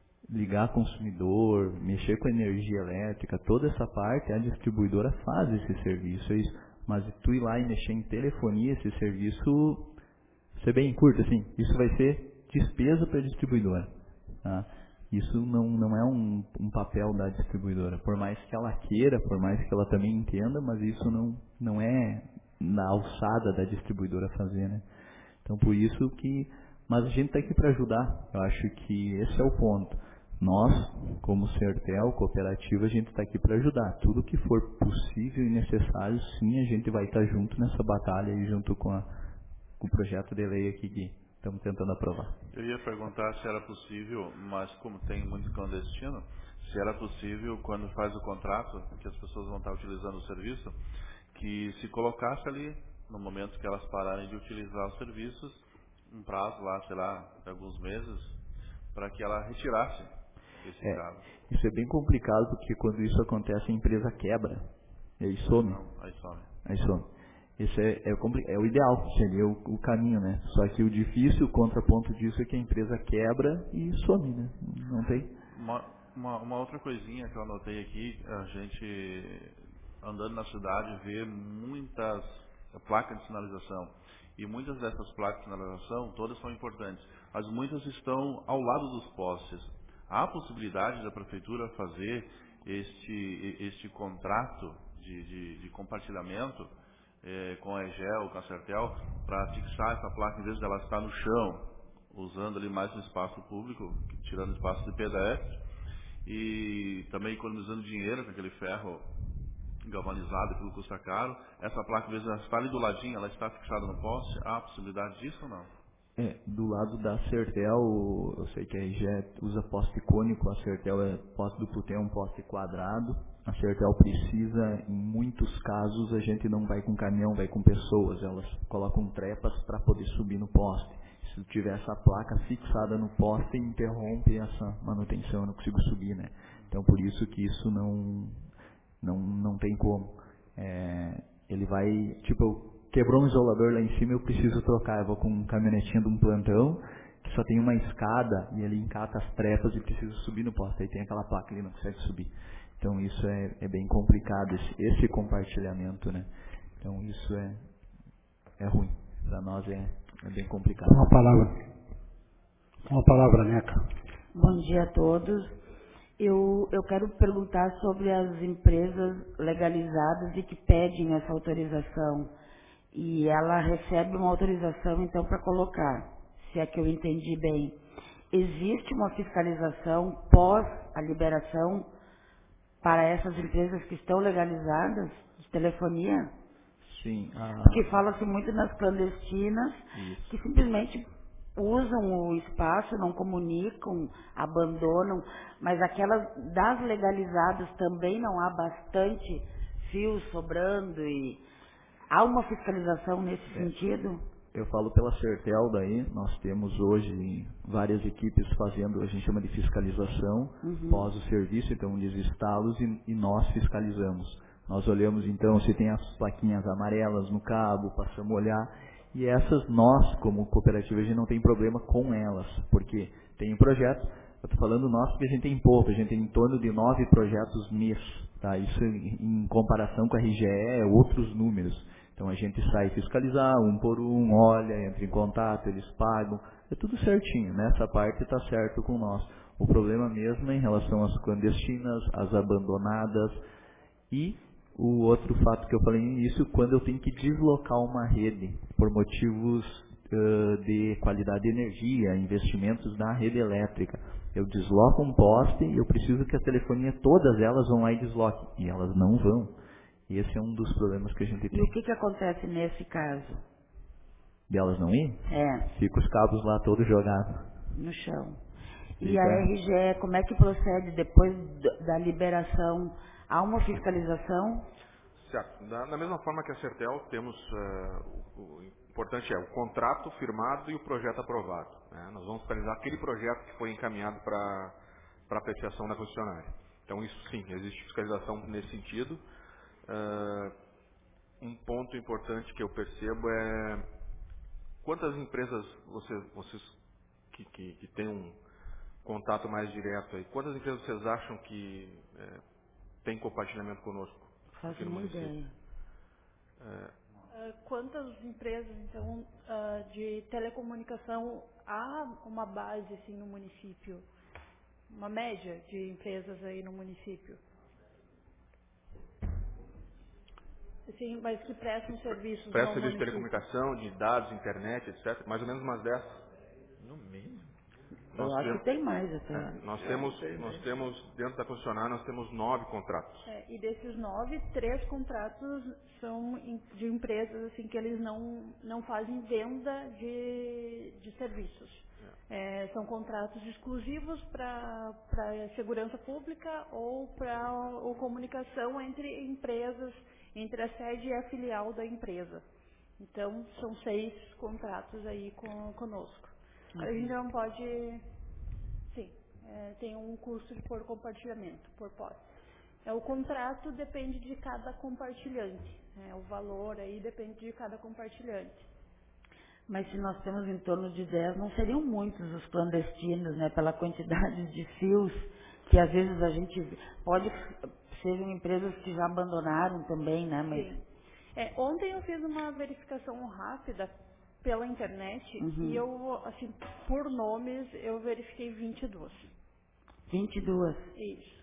ligar consumidor, mexer com energia elétrica, toda essa parte, a distribuidora faz esse serviço, é isso. Mas tu ir lá e mexer em telefonia, esse serviço... Ser bem curto, assim, isso vai ser despesa para a distribuidora. Tá? Isso não, não é um, um papel da distribuidora. Por mais que ela queira, por mais que ela também entenda, mas isso não, não é na alçada da distribuidora fazer, né? Então, por isso que... Mas a gente está aqui para ajudar. Eu acho que esse é o ponto. Nós, como Sertel, cooperativa, a gente está aqui para ajudar. Tudo que for possível e necessário, sim, a gente vai estar junto nessa batalha aí, junto com a com o projeto de lei aqui que estamos tentando aprovar. Eu ia perguntar se era possível, mas como tem muito clandestino, se era possível, quando faz o contrato, que as pessoas vão estar utilizando o serviço, que se colocasse ali, no momento que elas pararem de utilizar os serviços, um prazo lá, sei lá, de alguns meses, para que ela retirasse esse é, cabo. Isso é bem complicado, porque quando isso acontece, a empresa quebra, e aí some. Não, aí some. Aí some. Esse é, é, é o ideal, seria o, o caminho, né? Só que o difícil, o contraponto disso é que a empresa quebra e some, né? Não tem. Uma, uma, uma outra coisinha que eu anotei aqui, a gente andando na cidade vê muitas placas de sinalização. E muitas dessas placas de sinalização, todas são importantes. As muitas estão ao lado dos postes. Há a possibilidade da prefeitura fazer este, este contrato de, de, de compartilhamento É, com a EGEL, com a Sertel, para fixar essa placa, em vez dela estar no chão, usando ali mais um espaço público, tirando espaço de pedestre, e também economizando dinheiro com aquele ferro galvanizado, aquilo custa caro. Essa placa, em vez de ela estar ali do ladinho, ela está fixada no poste. Há a possibilidade disso ou não? É, do lado da Sertel, eu sei que a E G E usa poste cônico, a Sertel é poste duplo T, é um poste quadrado. A Sertel precisa, em muitos casos, a gente não vai com caminhão, vai com pessoas. Elas colocam trepas para poder subir no poste. Se tiver essa placa fixada no poste, interrompe essa manutenção, eu não consigo subir, né? Então, por isso que isso não, não, não tem como. É, ele vai, tipo, quebrou um isolador lá em cima, eu preciso trocar. Eu vou com um caminhonetinho de um plantão, que só tem uma escada, e ele encata as trepas e preciso subir no poste. Aí tem aquela placa, ele não consegue subir. Então isso é, é bem complicado, esse, esse compartilhamento, né? Então isso é, é ruim. Para nós é, é bem complicado. Uma palavra. Uma palavra, Neca. Bom dia a todos. Eu, eu quero perguntar sobre as empresas legalizadas e que pedem essa autorização. E ela recebe uma autorização, então, para colocar, se é que eu entendi bem. Existe uma fiscalização pós a liberação para essas empresas que estão legalizadas de telefonia? Sim. Ah, Porque fala-se muito nas clandestinas, isso. que simplesmente usam o espaço, não comunicam, abandonam, mas aquelas das legalizadas também não há bastante fios sobrando e há uma fiscalização nesse é. sentido? Eu falo pela Sertel daí, nós temos hoje várias equipes fazendo, a gente chama de fiscalização, uhum. pós o serviço, então eles instalam e, e nós fiscalizamos. Nós olhamos então se tem as plaquinhas amarelas no cabo, passamos a olhar, E essas, nós, como cooperativa, a gente não tem problema com elas, porque tem projetos, eu estou falando nós porque a gente tem pouco, a gente tem em torno de nove projetos mês, tá? Isso em comparação com a R G E é outros números. Então a gente sai fiscalizar um por um, olha, entra em contato, eles pagam, é tudo certinho, nessa parte está certo com nós. O problema mesmo é em relação às clandestinas, às abandonadas e o outro fato que eu falei no início, quando eu tenho que deslocar uma rede por motivos uh, de qualidade de energia, investimentos na rede elétrica. Eu desloco um poste e eu preciso que a telefonia, todas elas vão lá e desloquem. E elas não vão. E esse é um dos problemas que a gente tem. E o que, que acontece nesse caso? De elas não ir? É. Fica os cabos lá todos jogados. No chão. E Fica. a R G E, como é que procede depois da liberação? Há uma fiscalização? Certo. Da, da mesma forma que a Sertel, temos, uh, o, o importante é o contrato firmado e o projeto aprovado. Né? Nós vamos fiscalizar aquele projeto que foi encaminhado para a apreciação da concessionária. Então, isso sim, existe fiscalização nesse sentido. Uh, um ponto importante que eu percebo é quantas empresas vocês, vocês que, que, que têm um contato mais direto aí, quantas empresas vocês acham que é, tem compartilhamento conosco? Faço uma ideia. É, uh, quantas empresas, então, uh, de telecomunicação há uma base assim no município? Uma média de empresas aí no município? Sim, mas que prestam serviços Presta no serviço de município. telecomunicação, de dados, internet, etcétera. Mais ou menos umas dez. No mínimo. Eu Nós acho temos, que tem mais até. é, nós, temos, nós temos, dentro da concessionária, nós temos nove contratos. É, e desses nove, três contratos são em- de empresas assim, que eles não, não fazem venda de, de serviços. É, são contratos exclusivos para segurança pública ou para ou comunicação entre empresas, entre a sede e a filial da empresa. Então, são seis contratos aí com, conosco. Uhum. A gente não pode... Sim, é, tem um custo de por compartilhamento, por posse. É, o contrato depende de cada compartilhante. É, o valor aí depende de cada compartilhante. Mas se nós temos em torno de dez, não seriam muitos os clandestinos, né? Pela quantidade de fios que às vezes a gente... Pode serem empresas que já abandonaram também, né? Mas... Sim. É, ontem eu fiz uma verificação rápida pela internet Uhum. e eu, assim, por nomes, eu verifiquei vinte e duas. vinte e duas. Isso.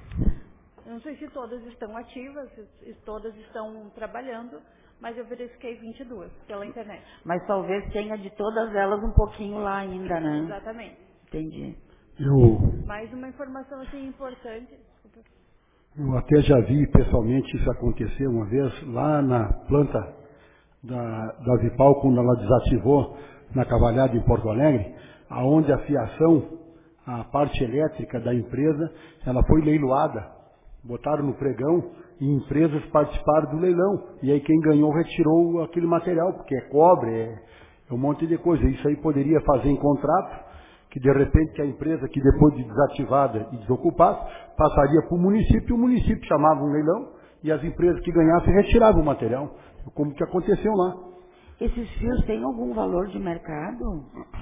Eu não sei se todas estão ativas, se todas estão trabalhando, mas eu verifiquei vinte e duas pela internet. Mas talvez tenha de todas elas um pouquinho lá ainda, né? Exatamente. Entendi. Eu, Mais uma informação assim importante. Desculpa. eu até já vi pessoalmente isso acontecer uma vez lá na planta da, da Vipal, quando ela desativou na Cavalhada em Porto Alegre, aonde a fiação, a parte elétrica da empresa, ela foi leiloada. Botaram no pregão e empresas participaram do leilão. E aí quem ganhou retirou aquele material, porque é cobre, é, é um monte de coisa. Isso aí poderia fazer em contrato, que de repente a empresa que depois de desativada e desocupasse, passaria para o município, e o município chamava um leilão, e as empresas que ganhassem retiravam o material, como que aconteceu lá. Esses fios têm algum valor de mercado?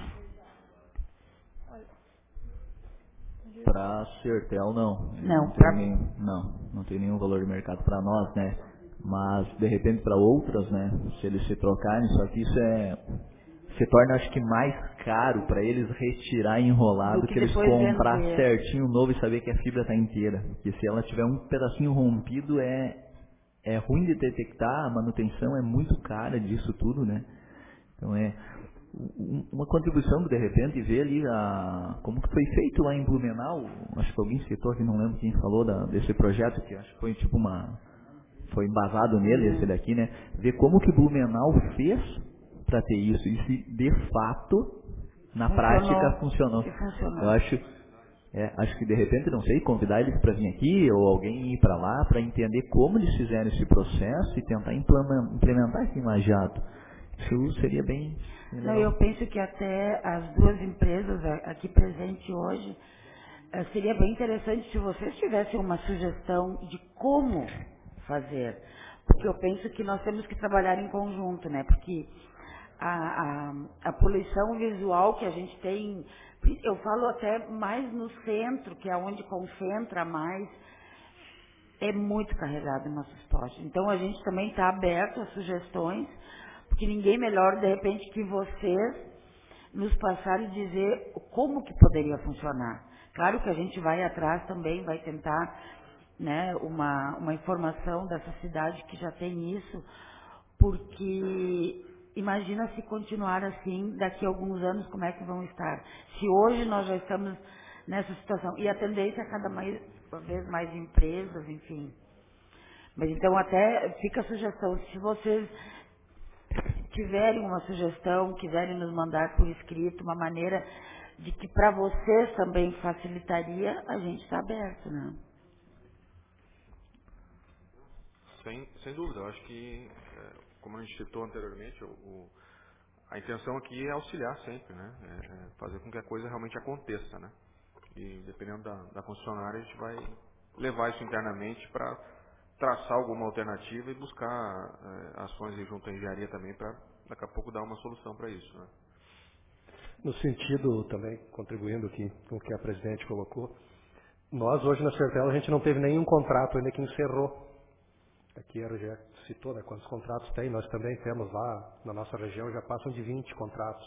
Para a Sertel, não. Não, Não tem, pra- nenhum, não, não tem nenhum valor de mercado para nós, né? Mas, de repente, para outras, né? Se eles se trocarem, só que isso é... Se torna, acho que, mais caro para eles retirar enrolado Do que, que eles depois comprar vender. certinho novo e saber que a fibra está inteira. Porque se ela tiver um pedacinho rompido, é, é ruim de detectar, a manutenção é muito cara disso tudo, né? Então, é... um- uma contribuição de repente ver ali a, como que foi feito lá em Blumenau, acho que alguém citou aqui, não lembro quem falou da, desse projeto, que acho que foi tipo uma, foi embasado nele esse daqui, né, ver como que Blumenau fez para ter isso, e se de fato na Funcionou. prática funcionou. Se funcionou. Eu acho, é, acho que de repente, não sei, convidar eles para vir aqui ou alguém ir para lá para entender como eles fizeram esse processo e tentar implemen- implementar aqui em Lajeado. Isso seria bem, bem Não, legal. eu penso que até as duas empresas a- aqui presentes hoje, eh, seria bem interessante se vocês tivessem uma sugestão de como fazer. Porque eu penso que nós temos que trabalhar em conjunto, né? Porque a, a, a poluição visual que a gente tem, eu falo até mais no centro, que é onde concentra mais, é muito carregado em nossos postes. Então a gente também está aberto a sugestões, porque ninguém melhor, de repente, que vocês nos passarem e dizer como que poderia funcionar. Claro que a gente vai atrás também, vai tentar, né, uma, uma informação dessa cidade que já tem isso, porque imagina se continuar assim, daqui a alguns anos, como é que vão estar. Se hoje nós já estamos nessa situação, e a tendência é cada mais, vez mais empresas, enfim. Mas então até fica a sugestão, se vocês tiverem uma sugestão, quiserem nos mandar por escrito, uma maneira de que para vocês também facilitaria, a gente está aberto, né? Sem, sem dúvida, eu acho que, é, como a gente citou anteriormente, o, o, a intenção aqui é auxiliar sempre, né? É, é fazer com que a coisa realmente aconteça, né? E dependendo da, da concessionária, a gente vai levar isso internamente para traçar alguma alternativa e buscar é, ações junto à engenharia também para daqui a pouco dar uma solução para isso, né? No sentido também, contribuindo aqui com o que a presidente colocou, nós hoje na Sertel a gente não teve nenhum contrato ainda que encerrou. Aqui a já citou, né, quantos contratos tem, nós também temos lá na nossa região, já passam de vinte contratos.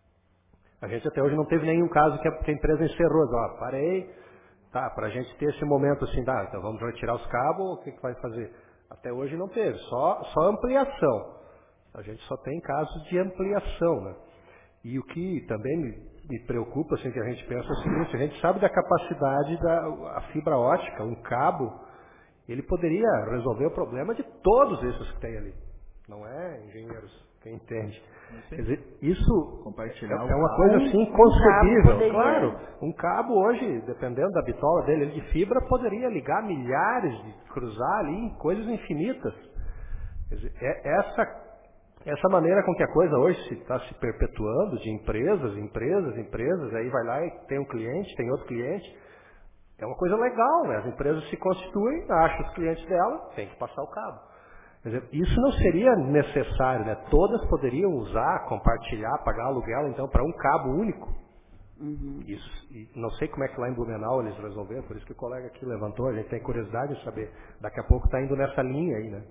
A gente até hoje não teve nenhum caso que a, que a empresa encerrou. Ó, parei, tá, para a gente ter esse momento assim, tá, então vamos retirar os cabos, o que, que vai fazer? Até hoje não teve, só, só ampliação. A gente só tem casos de ampliação, né? E o que também me, me preocupa, assim, que a gente pensa é o seguinte, a gente sabe da capacidade da a fibra ótica, um cabo, ele poderia resolver o problema de todos esses que tem ali. Não é, engenheiros, quem entende. Quer dizer, isso compartilhar é, é uma cabo. coisa assim Um concebível. cabo poderia... Claro, um cabo hoje, dependendo da bitola dele, ele de fibra, poderia ligar milhares, de cruzar ali, coisas infinitas. Quer dizer, é essa... Essa maneira com que a coisa hoje está se, se perpetuando, de empresas, empresas, empresas, aí vai lá e tem um cliente, tem outro cliente, é uma coisa legal, né? As empresas se constituem, acham os clientes dela, tem que passar o cabo. Quer dizer, isso não seria necessário, né? Todas poderiam usar, compartilhar, pagar aluguel, então, para um cabo único. Uhum. Isso, e não sei como é que lá em Blumenau eles resolveram, por isso que o colega aqui levantou, a gente tem curiosidade de saber. Daqui a pouco está indo nessa linha aí, né?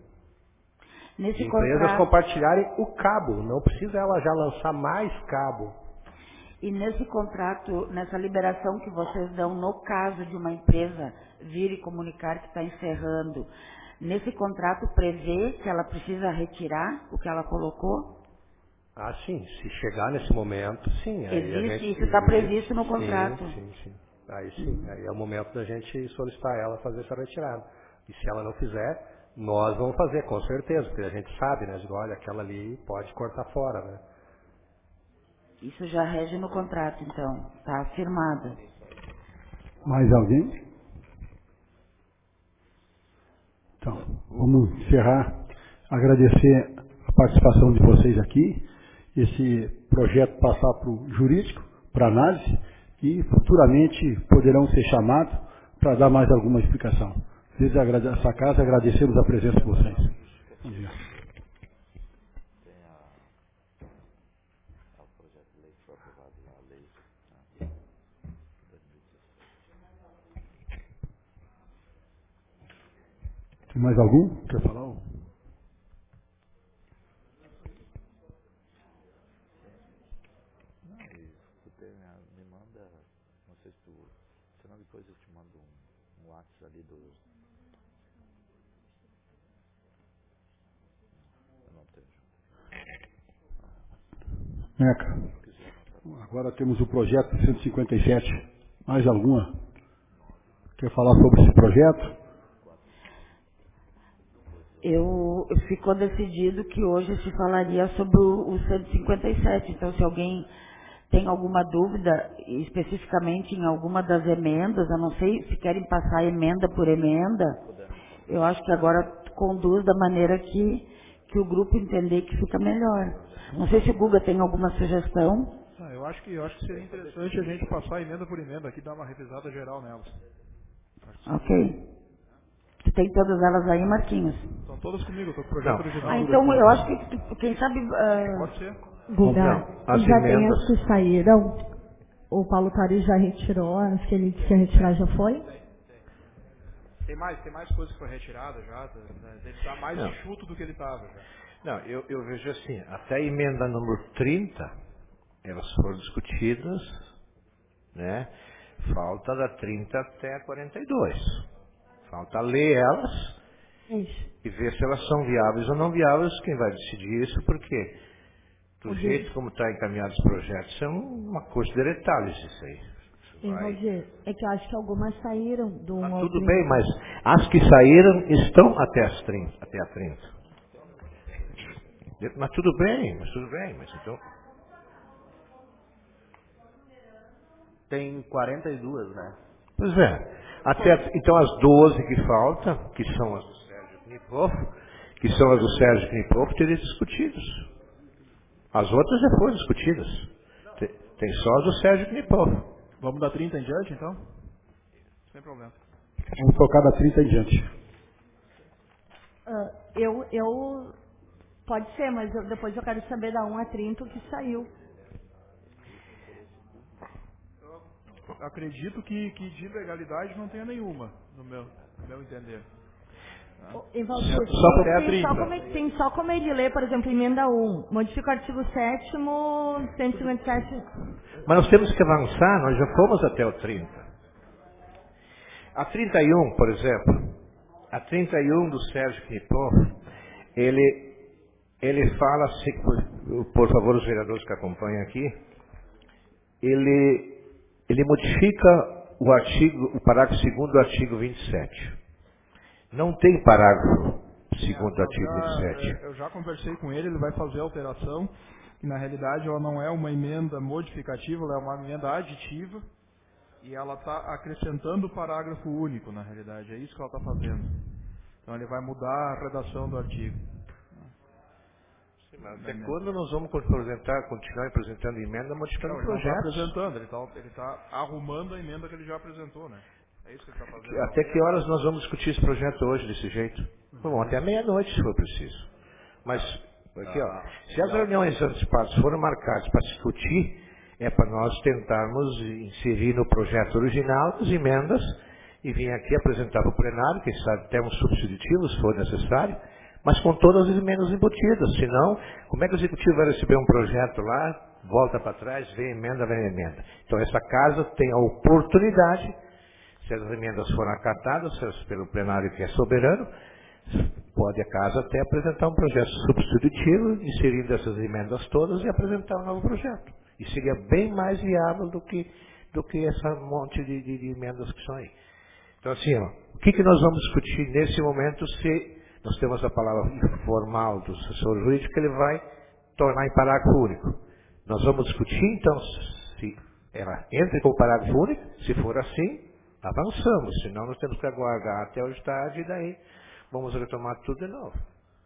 Nesse De empresas contrato, compartilharem o cabo, não precisa ela já lançar mais cabo. e nesse contrato, nessa liberação que vocês dão, no caso de uma empresa vir e comunicar que está encerrando, nesse contrato prevê que ela precisa retirar o que ela colocou? Ah, sim, se chegar nesse momento, sim. Aí Existe, a gente, isso está previsto no contrato. Sim, sim, sim. Aí sim, aí é o momento da gente solicitar ela fazer essa retirada. E se ela não fizer, nós vamos fazer, com certeza, porque a gente sabe, né? Digo, olha, aquela ali pode cortar fora, né? Isso já rege no contrato, então. Está afirmado. Mais alguém? Então, vamos encerrar. Agradecer a participação de vocês aqui. Esse projeto passar para o jurídico, para análise, e futuramente poderão ser chamados para dar mais alguma explicação. Desde essa casa, agradecemos a presença de vocês. Bom dia. Tem mais algum? Quer falar? Me manda, não sei se tu, senão depois eu te mando um, um WhatsApp ali do... Eu não tenho. Meca, agora temos o projeto cento e cinquenta e sete. Mais alguma? Quer falar sobre esse projeto? Eu, ficou decidido que hoje se falaria sobre o, o cento e cinquenta e sete. Então, se alguém tem alguma dúvida, especificamente em alguma das emendas, eu não sei se querem passar emenda por emenda, eu acho que agora conduz da maneira que, que o grupo entender que fica melhor. Não sei se o Guga tem alguma sugestão. Ah, eu, acho que, eu acho que seria interessante a gente passar emenda por emenda aqui e dar uma revisada geral nelas. Ok. Tu tem todas elas aí, Marquinhos? Estão todas comigo, estou com o projeto Não. original. Ah, então eu acho que, quem sabe... Uh, Pode ser. Guga, as já tem emendas. as que saíram? O Paulo Tari já retirou, as que ele disse que ia retirar já foi? Tem mais, tem mais coisa que foi retirada já, né? Ele está mais Não. enxuto do que ele estava já. Não, eu, eu vejo assim, até a emenda número trinta, elas foram discutidas, né? Falta da trinta até a quarenta e dois. Falta ler elas Isso. e ver se elas são viáveis ou não viáveis. Quem vai decidir isso, porque do Valdir. jeito como está encaminhado os projetos, é uma coisa de detalhes isso aí. Sim, Vai. Valdir, é que eu acho que algumas saíram do um Ah, ao tudo trinta. bem, mas as que saíram estão até, as trinta, até a trinta. Mas tudo bem, mas tudo bem, mas então... Tem quarenta e duas, né? Pois é. Até, então as doze que faltam, que são as do Sérgio Kniphoff, que são as do Sérgio Kniphoff, teriam discutidas. As outras já foram discutidas. Tem, tem só as do Sérgio Kniphoff. Vamos da trinta em diante, então? Sem problema. Vamos tocar da trinta em diante. Uh, eu, eu... Pode ser, mas eu, depois eu quero saber da um a trinta o que saiu. Eu acredito que, que de legalidade não tenha nenhuma, no meu, no meu entender. Tá? Em Valdir, Só até a tem, só trinta. como, é- tem só como ele lê, por exemplo, emenda um. Modifica o artigo sétimo, cento e cinquenta e sete. Mas nós temos que avançar, nós já fomos até o trinta. A trinta e um, por exemplo, a trinta e um do Sérgio Kniphoff, ele, ele fala, assim, por, por favor, os vereadores que acompanham aqui, ele, ele modifica o artigo, o parágrafo segundo do artigo vinte e sete. Não tem parágrafo segundo do artigo vinte e sete. Eu já conversei com ele, ele vai fazer a alteração, que na realidade ela não é uma emenda modificativa, ela é uma emenda aditiva, e ela está acrescentando o parágrafo único, na realidade, é isso que ela está fazendo. Então ele vai mudar a redação do artigo. Sim, mas até quando nós vamos apresentar, continuar apresentando emenda, modificando Não, ele não está projetos? apresentando, ele está ele tá arrumando a emenda que ele já apresentou, né? É isso que ele está fazendo. Até que horas nós vamos discutir esse projeto hoje desse jeito? Bom, até meia-noite, se for preciso. Mas, aqui, ó, se as reuniões antecipadas foram marcadas para discutir, é para nós tentarmos inserir no projeto original as emendas e vir aqui apresentar para o plenário, quem sabe até um substitutivo, se for necessário, mas com todas as emendas embutidas. Senão, como é que o executivo vai receber um projeto lá, volta para trás, vem emenda, vem emenda. Então, essa casa tem a oportunidade, se as emendas forem acatadas pelo plenário que é soberano, pode a casa até apresentar um projeto substitutivo, inserindo essas emendas todas e apresentar um novo projeto. E seria bem mais viável do que, do que esse monte de, de, de emendas que são aí. Então, assim, ó, o que, que nós vamos discutir nesse momento se nós temos a palavra informal do assessor jurídico que ele vai tornar em parágrafo único. Nós vamos discutir, então, se ela entra com o parágrafo único, se for assim, avançamos, senão nós temos que aguardar até o estádio e daí vamos retomar tudo de novo.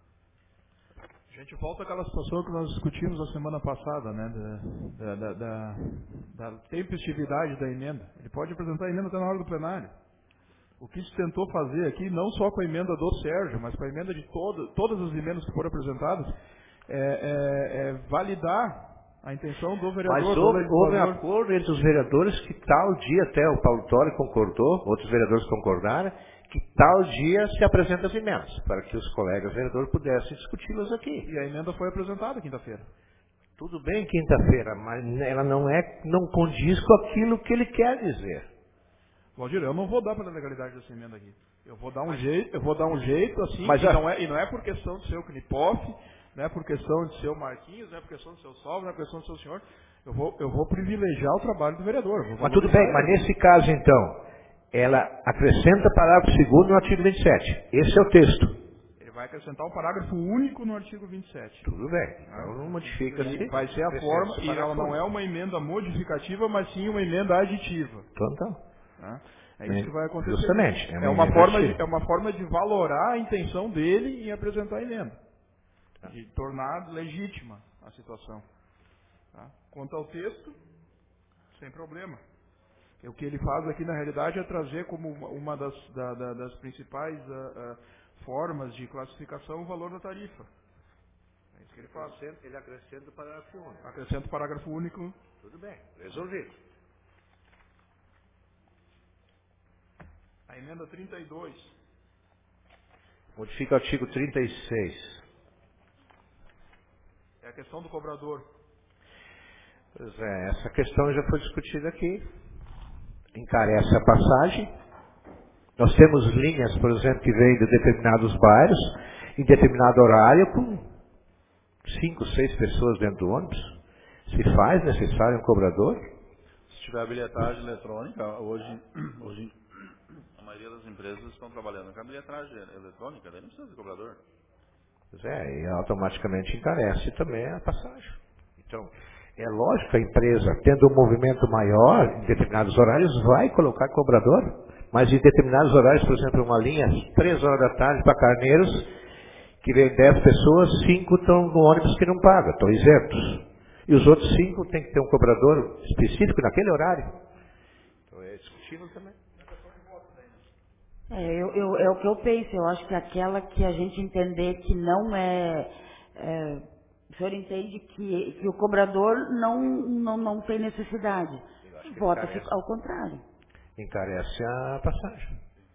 A gente volta àquela situação que nós discutimos a semana passada, né? Da, da, da, da tempestividade da emenda. Ele pode apresentar a emenda até na hora do plenário. O que se tentou fazer aqui, não só com a emenda do Sérgio, mas com a emenda de todo, todas as emendas que foram apresentadas, é, é, é validar a intenção do vereador. Mas houve, do houve um acordo entre os vereadores que tal dia, até o Paulo Tore concordou, outros vereadores concordaram, que tal dia se apresentam as emendas, para que os colegas vereadores pudessem discuti-las aqui. E a emenda foi apresentada quinta-feira. Tudo bem quinta-feira, mas ela não, é, não condiz com aquilo que ele quer dizer. Valdir, eu não vou dar pela legalidade dessa emenda aqui. Eu vou dar um jeito, eu vou dar um jeito assim, mas e, a... não é, e não é por questão de ser o Kniphoff, não é por questão de ser o Marquinhos, não é por questão de ser o Salvo, não é por questão de ser o senhor. Eu vou, eu vou privilegiar o trabalho do vereador. Mas tudo bem, mas nesse caso então, ela acrescenta parágrafo segundo no artigo vinte e sete. Esse é o texto. Ele vai acrescentar um parágrafo único no artigo vinte e sete. Tudo bem. Então não modifica. E vai ser a forma, e ela não é uma emenda modificativa, mas sim uma emenda aditiva. Então, então. É isso que vai acontecer. Justamente. É uma, é, uma forma de, é uma forma de valorar a intenção dele em apresentar a emenda. De tornar legítima a situação. Tá? Quanto ao texto, sem problema. O que ele faz aqui, na realidade, é trazer como uma das, da, da, das principais uh, uh, formas de classificação o valor da tarifa. É isso que ele faz. Ele acrescenta o parágrafo único. Acrescenta o parágrafo único. Tudo bem, resolvido. A emenda trinta e dois. Modifica o artigo trinta e seis. É a questão do cobrador. Pois é, essa questão já foi discutida aqui. Encarece a passagem. Nós temos linhas, por exemplo, que vêm de determinados bairros, em determinado horário, com cinco, seis pessoas dentro do ônibus. Se faz necessário um cobrador? Se tiver bilhetagem eletrônica, hoje, hoje a maioria das empresas estão trabalhando com a bilhetagem eletrônica, daí não precisa de cobrador. Pois é, e automaticamente encarece também a passagem. Então, é lógico que a empresa, tendo um movimento maior em determinados horários, vai colocar cobrador, mas em determinados horários, por exemplo, uma linha três horas da tarde para Carneiros, que vem dez pessoas, cinco estão no ônibus que não paga, estão isentos. E os outros cinco tem que ter um cobrador específico naquele horário. Então é discutível também. É, eu, eu, é o que eu penso, eu acho que aquela que a gente entender que não é, é o senhor entende que, que o cobrador não, não, não tem necessidade. Vota encarece. ao contrário. Encarece a passagem.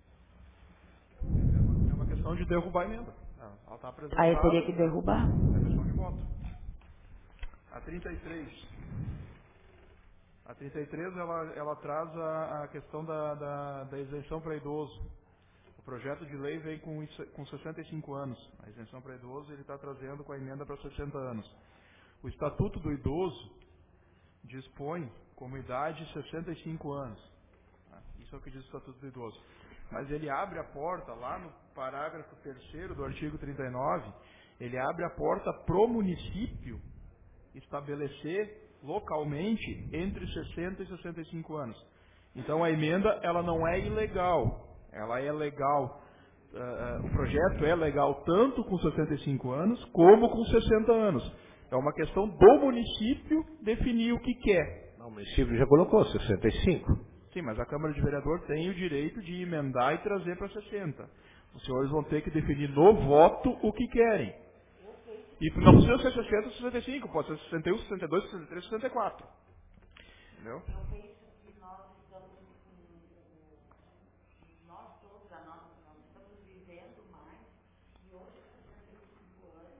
É uma questão de derrubar a emenda. Ela está apresentada. Aí teria que derrubar. É questão de voto. A trinta e três. A trinta e três ela, ela traz a, a questão da, da, da isenção para idoso. O projeto de lei vem com, com sessenta e cinco anos. A isenção para idoso ele está trazendo com a emenda para sessenta anos. O Estatuto do Idoso dispõe como idade sessenta e cinco anos. Isso é o que diz o Estatuto do Idoso. Mas ele abre a porta, lá no parágrafo terceiro do artigo trinta e nove, ele abre a porta para o município estabelecer localmente entre sessenta e sessenta e cinco anos. Então a emenda ela não é ilegal, ela é legal. Uh, o projeto é legal tanto com sessenta e cinco anos como com sessenta anos. É uma questão do município definir o que quer. Não, o município já colocou sessenta e cinco. Sim, mas a Câmara de Vereador tem o direito de emendar e trazer para sessenta. Os senhores vão ter que definir no voto o que querem. E não precisa ser sessenta ou sessenta e cinco, pode ser sessenta e um, sessenta e dois, sessenta e três, sessenta e quatro. Entendeu? Eu penso que nós estamos, nós todos, a nós, nós estamos vivendo mais, e hoje, com sessenta e cinco anos,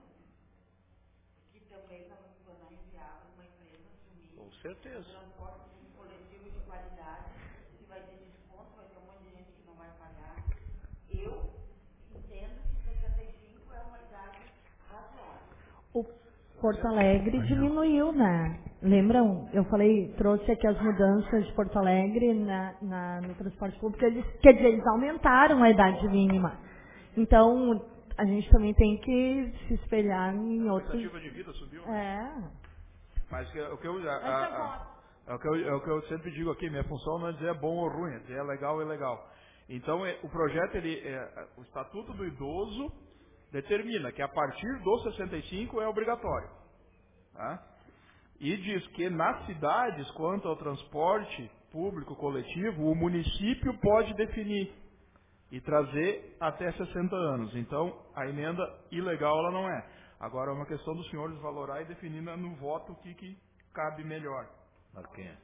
que também estava se tornar inviável uma empresa assumir. Com certeza. Transporte coletivo de qualidade, que vai ter desconto, vai ter um monte de gente que não vai pagar. Eu entendo que sessenta e cinco é uma idade razoável. O Porto Alegre diminuiu, né? Lembram? Eu falei, trouxe aqui as mudanças de Porto Alegre na, na, no transporte público. Eles, quer dizer, eles aumentaram a idade mínima. Então, a gente também tem que se espelhar em outros... A expectativa de vida subiu, né? É. Mas que, o, que eu, a, a, a, é o, que eu, é o que eu sempre digo aqui, minha função não é dizer é bom ou ruim, é dizer é legal ou ilegal. Então, é, o projeto, ele, é, o Estatuto do Idoso determina que a partir dos sessenta e cinco é obrigatório. Tá? E diz que nas cidades, quanto ao transporte público coletivo, o município pode definir e trazer até sessenta anos. Então, a emenda ilegal ela não é. Agora é uma questão dos senhores valorar e definir no voto o que, que cabe melhor. Marquinhos.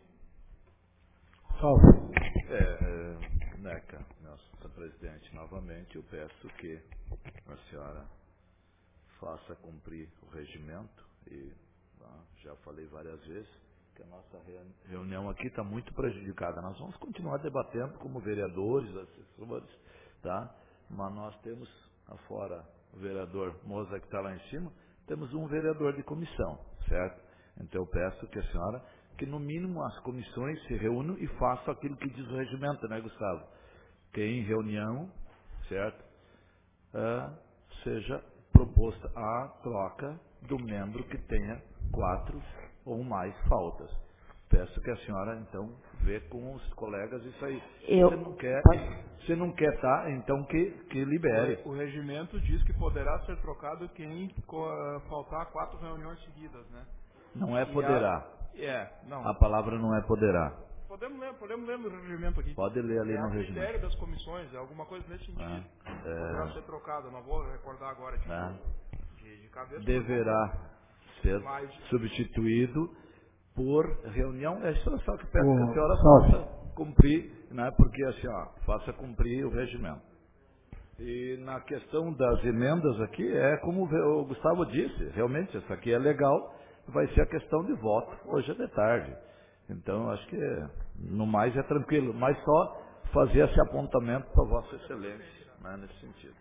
Salve. É, é, Neca, nosso presidente, novamente eu peço que a senhora faça cumprir o regimento e tá, já falei várias vezes que a nossa reunião aqui está muito prejudicada. Nós vamos continuar debatendo como vereadores, assessores, tá? Mas nós temos, afora o vereador Moza que está lá em cima, temos um vereador de comissão, certo? Então eu peço que a senhora, que no mínimo as comissões se reúnam e façam aquilo que diz o regimento, né, Gustavo? Que em reunião, certo? Uh, seja proposta a troca do membro que tenha quatro ou mais faltas. Peço que a senhora, então, vê com os colegas isso aí. Eu... Você não quer, você não quer tá, então que, que libere. O regimento diz que poderá ser trocado quem uh, faltar quatro reuniões seguidas, né? Não é poderá. A... É, não. A palavra não é poderá. Podemos ler, podemos ler no regimento aqui. Pode ler ali é no regimento. É critério das comissões, é alguma coisa nesse sentido. Ah, é... Poderá ser trocado, não vou recordar agora de, ah. de, de deverá ser substituído por reunião. É só só que peço que a senhora faça cumprir, né, porque assim, ó, faça cumprir o regimento. E na questão das emendas aqui, é como o Gustavo disse, realmente, isso aqui é legal, vai ser a questão de voto hoje é de tarde. Então, acho que no mais é tranquilo, mas só fazer esse apontamento para Vossa Excelência, né, nesse sentido.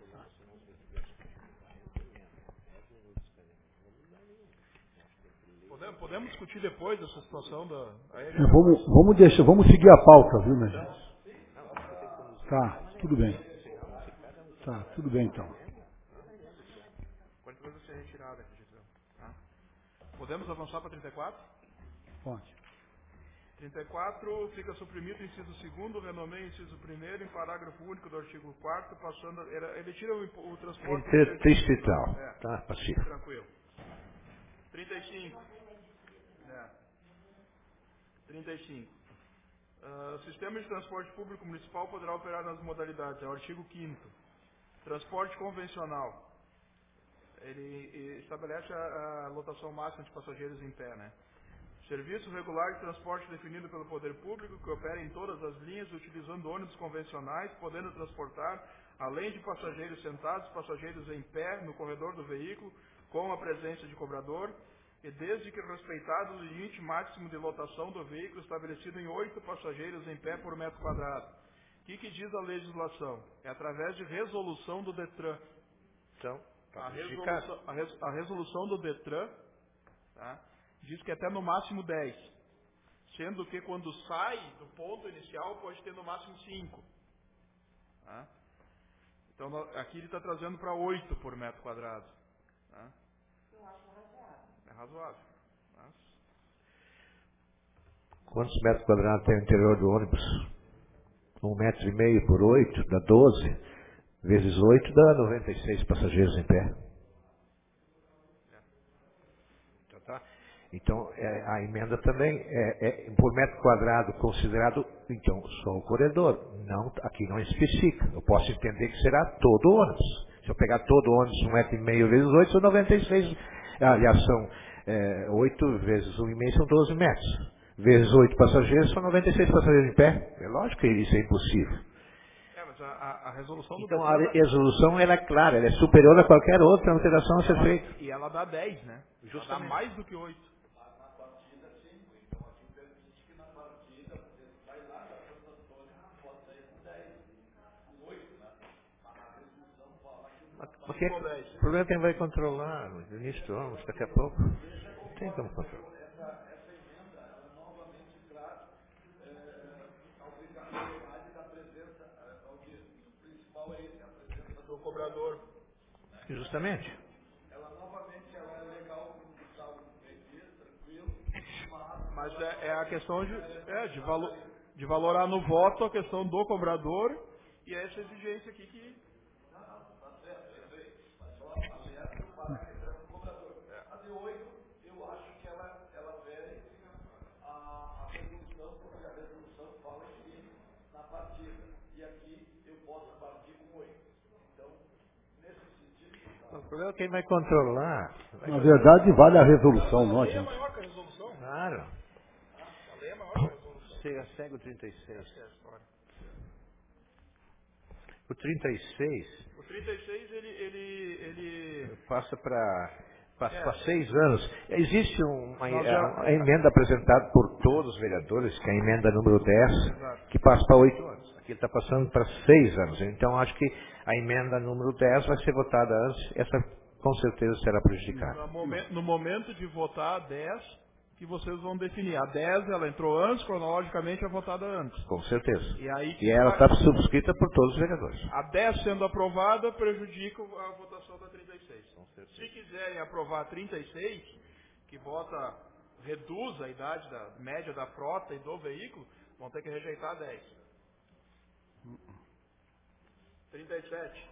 Podemos, podemos discutir depois essa situação da... É, vamos, vamos, deixar, vamos seguir a pauta, viu, minha gente? Tá, tudo bem. Tá, tudo bem então. Qualquer coisa ser retirada, acredito. Tá? Podemos avançar para trinta e quatro? Pode. trinta e quatro, fica suprimido o inciso segundo, renomeio inciso primeiro, em parágrafo único do artigo quarto, passando... Ele, ele tira o, o transporte... Triste e tal. É, tá, pacífico. Tranquilo. trinta e cinco. É. trinta e cinco. Uh, sistema de transporte público municipal poderá operar nas modalidades. É o artigo quinto. Transporte convencional. Ele, ele estabelece a, a lotação máxima de passageiros em pé, né? Serviço regular de transporte definido pelo poder público que opera em todas as linhas utilizando ônibus convencionais, podendo transportar, além de passageiros sentados, passageiros em pé no corredor do veículo, com a presença de cobrador, e desde que respeitado o limite máximo de lotação do veículo estabelecido em oito passageiros em pé por metro quadrado. O que, que diz a legislação? É através de resolução do DETRAN. Então, a, resolução, a, res, a resolução do DETRAN, tá, diz que até no máximo dez. Sendo que quando sai do ponto inicial pode ter no máximo cinco. Tá? Então aqui ele está trazendo para oito por metro quadrado. Tá? Eu acho razoável. É razoável. Mas... Quantos metros quadrados tem o interior do ônibus? Um metro e meio por oito, dá doze. Vezes oito dá noventa e seis passageiros em pé. Então, tá? Então é, a emenda também é, é por metro quadrado considerado, então, só o corredor. Não, aqui não especifica. Eu posso entender que será todo o ônibus. Se eu pegar todo o ônibus, um metro e meio vezes oito, são noventa e seis. Aliás, são é, oito vezes um e meio, são doze metros. Vezes oito passageiros, são noventa e seis passageiros em pé. É lógico que isso é impossível. É, mas a, a, a resolução do Então a resolução ela é clara, ela é superior a qualquer outra alteração a ser feita. E ela dá dez, né? Justamente. Ela dá mais do que oito. Porque o problema é quem vai controlar, o ministro Ramos, daqui a pouco. Não tem como controlar. Do cobrador. Justamente. Ela novamente ela é legal, como o Gustavo diz, tranquilo, mas é, é a questão de, é, de, valo, de valorar no voto a questão do cobrador e essa exigência aqui que... A de oito, eu acho que ela, ela vere a, a resolução, porque a resolução fala que na partida. E aqui eu posso partir com oito. Então, nesse sentido... O problema é quem vai controlar. Vai Na verdade, vale a resolução, não, gente. A lei é maior que a resolução? Claro. A lei é maior que a resolução. Você segue o trinta e seis. O trinta e seis... O trinta e seis, ele... ele, ele... Passa para... Passa é. para seis anos. Existe uma, já... uma emenda apresentada por todos os vereadores, que é a emenda número dez, Exato. Que passa para oito anos. Aqui está passando para seis anos. Então, acho que a emenda número dez vai ser votada antes. Essa, com certeza, será prejudicada. No momento, no momento de votar a dez, que vocês vão definir. A dez, ela entrou antes, cronologicamente é votada antes. Com certeza. E, aí, e ela está subscrita por todos os vereadores. A dez sendo aprovada, prejudica a votação da trinta e seis. Se quiserem aprovar a trinta e seis, que vota, reduz a idade da média da frota e do veículo, vão ter que rejeitar a dez. trinta e sete.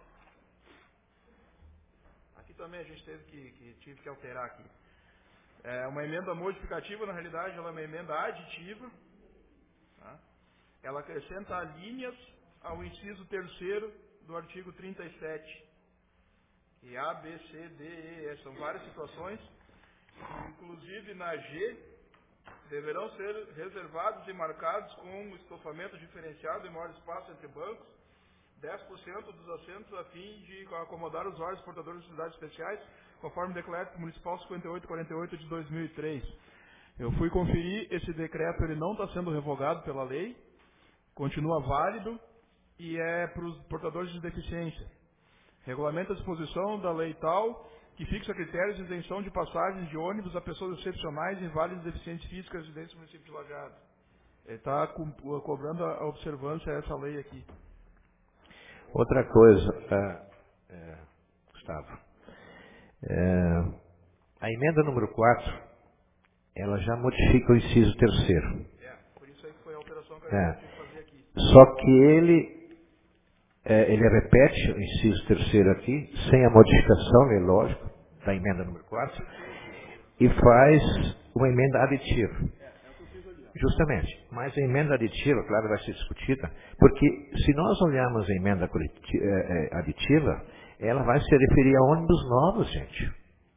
Aqui também a gente teve que, que, tive que alterar aqui. É uma emenda modificativa, na realidade ela é uma emenda aditiva. Tá? Ela acrescenta linhas ao inciso terceiro do artigo trinta e sete, E A, B, C, D, E, F. São várias situações. Inclusive na G, deverão ser reservados e marcados com estofamento diferenciado e maior espaço entre bancos, dez por cento dos assentos a fim de acomodar usuários portadores de necessidades especiais, conforme decreto municipal cinquenta e oito quarenta e oito de dois mil e três. Eu fui conferir, esse decreto ele não está sendo revogado pela lei, continua válido e é para os portadores de deficiência. Regulamenta a disposição da lei tal que fixa critérios de isenção de passagens de ônibus a pessoas excepcionais e inválidos deficientes físicos residentes no município de Lajeado. Ele está co cobrando a observância a essa lei aqui. Outra coisa, é, é, Gustavo, é, a emenda número quatro, ela já modifica o inciso terceiro. É, por isso aí que foi a alteração que eu é. tive que fazer aqui. Só que ele, é, ele repete o inciso terceiro aqui, sem a modificação, é lógico, da emenda número quatro, e faz uma emenda aditiva. Justamente, mas a emenda aditiva, claro, vai ser discutida, porque se nós olharmos a emenda aditiva, ela vai se referir a ônibus novos, gente.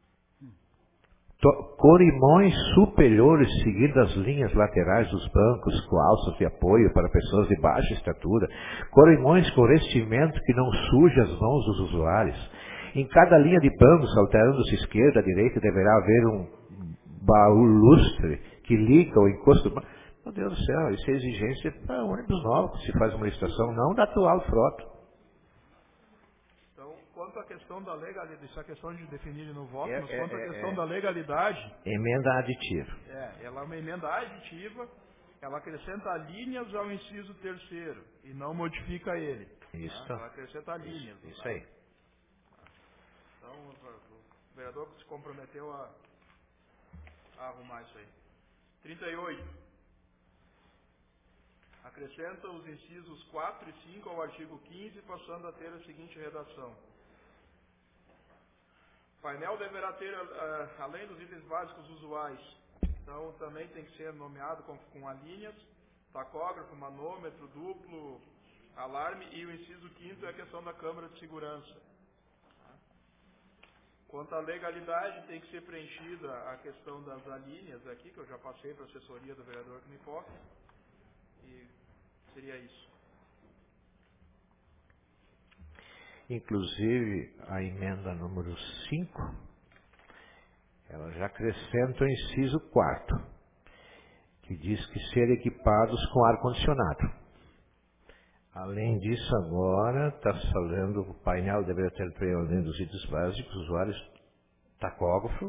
Corrimões superiores seguindo as linhas laterais dos bancos com alças de apoio para pessoas de baixa estatura, corrimões com revestimento que não suje as mãos dos usuários. Em cada linha de bancos, alternando-se esquerda, direita, deverá haver um baú lustre que liga o encosto. Meu Deus do céu, isso é exigência para ônibus novo, que se faz uma licitação, não da atual frota. Então, quanto à questão da legalidade, isso é a questão de definir no voto, É, mas é, quanto à é, questão é. da legalidade... Emenda aditiva. É, ela é uma emenda aditiva, ela acrescenta linhas ao inciso terceiro e não modifica ele. Isso. Tá? Ela acrescenta linhas. Isso, isso aí. Então, o vereador se comprometeu a, a arrumar isso aí. trinta e oito. Acrescenta os incisos quatro e cinco ao artigo quinze, passando a ter a seguinte redação. O painel deverá ter, uh, além dos itens básicos usuais, então também tem que ser nomeado com, com alíneas, tacógrafo, manômetro, duplo, alarme, e o inciso quinto é a questão da câmara de segurança. Quanto à legalidade, tem que ser preenchida a questão das alíneas aqui, que eu já passei para a assessoria do vereador Knifoff, e seria isso. Inclusive, a emenda número cinco, ela já acrescenta o inciso quarto, que diz que ser equipados com ar-condicionado. Além disso, agora está falando o painel deveria ter, além dos itens básicos, usuários tacógrafo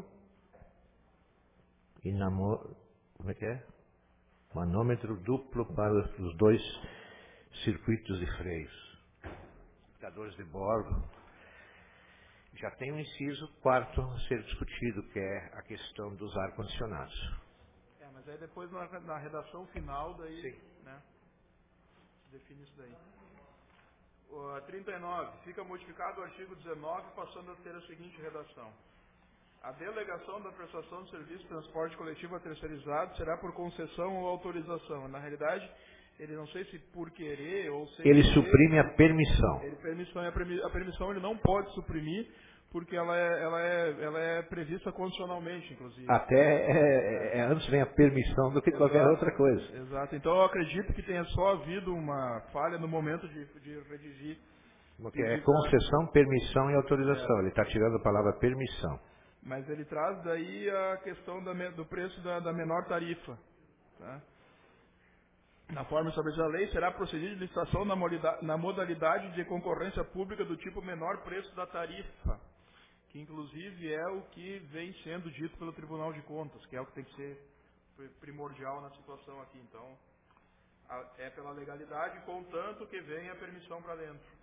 e namo, como é que é? Manômetro duplo para os dois circuitos de freios. Indicadores de bordo. Já tem um inciso quarto a ser discutido, que é a questão dos ar-condicionados. É, mas aí depois na, na redação final, daí, Sim. né, define isso daí. O, trinta e nove. Fica modificado o artigo dezenove, passando a ter a seguinte redação. A delegação da prestação de serviço de transporte coletivo a terceirizado será por concessão ou autorização. Na realidade, ele não sei se por querer ou sem Ele querer, suprime a permissão. Ele permissão, a permissão ele não pode suprimir, porque ela é, ela é, ela é prevista condicionalmente, inclusive. Até é, é, antes vem a permissão do que Exato, qualquer outra coisa. Exato. Então eu acredito que tenha só havido uma falha no momento de, de redigir. Porque é concessão, permissão e autorização. É. Ele está tirando a palavra permissão. Mas ele traz daí a questão da, do preço da, da menor tarifa. Tá? Na forma estabelecida a lei, será procedido de licitação na modalidade, na modalidade de concorrência pública do tipo menor preço da tarifa, que inclusive é o que vem sendo dito pelo Tribunal de Contas, que é o que tem que ser primordial na situação aqui. Então, a, é pela legalidade, contanto que venha a permissão para dentro.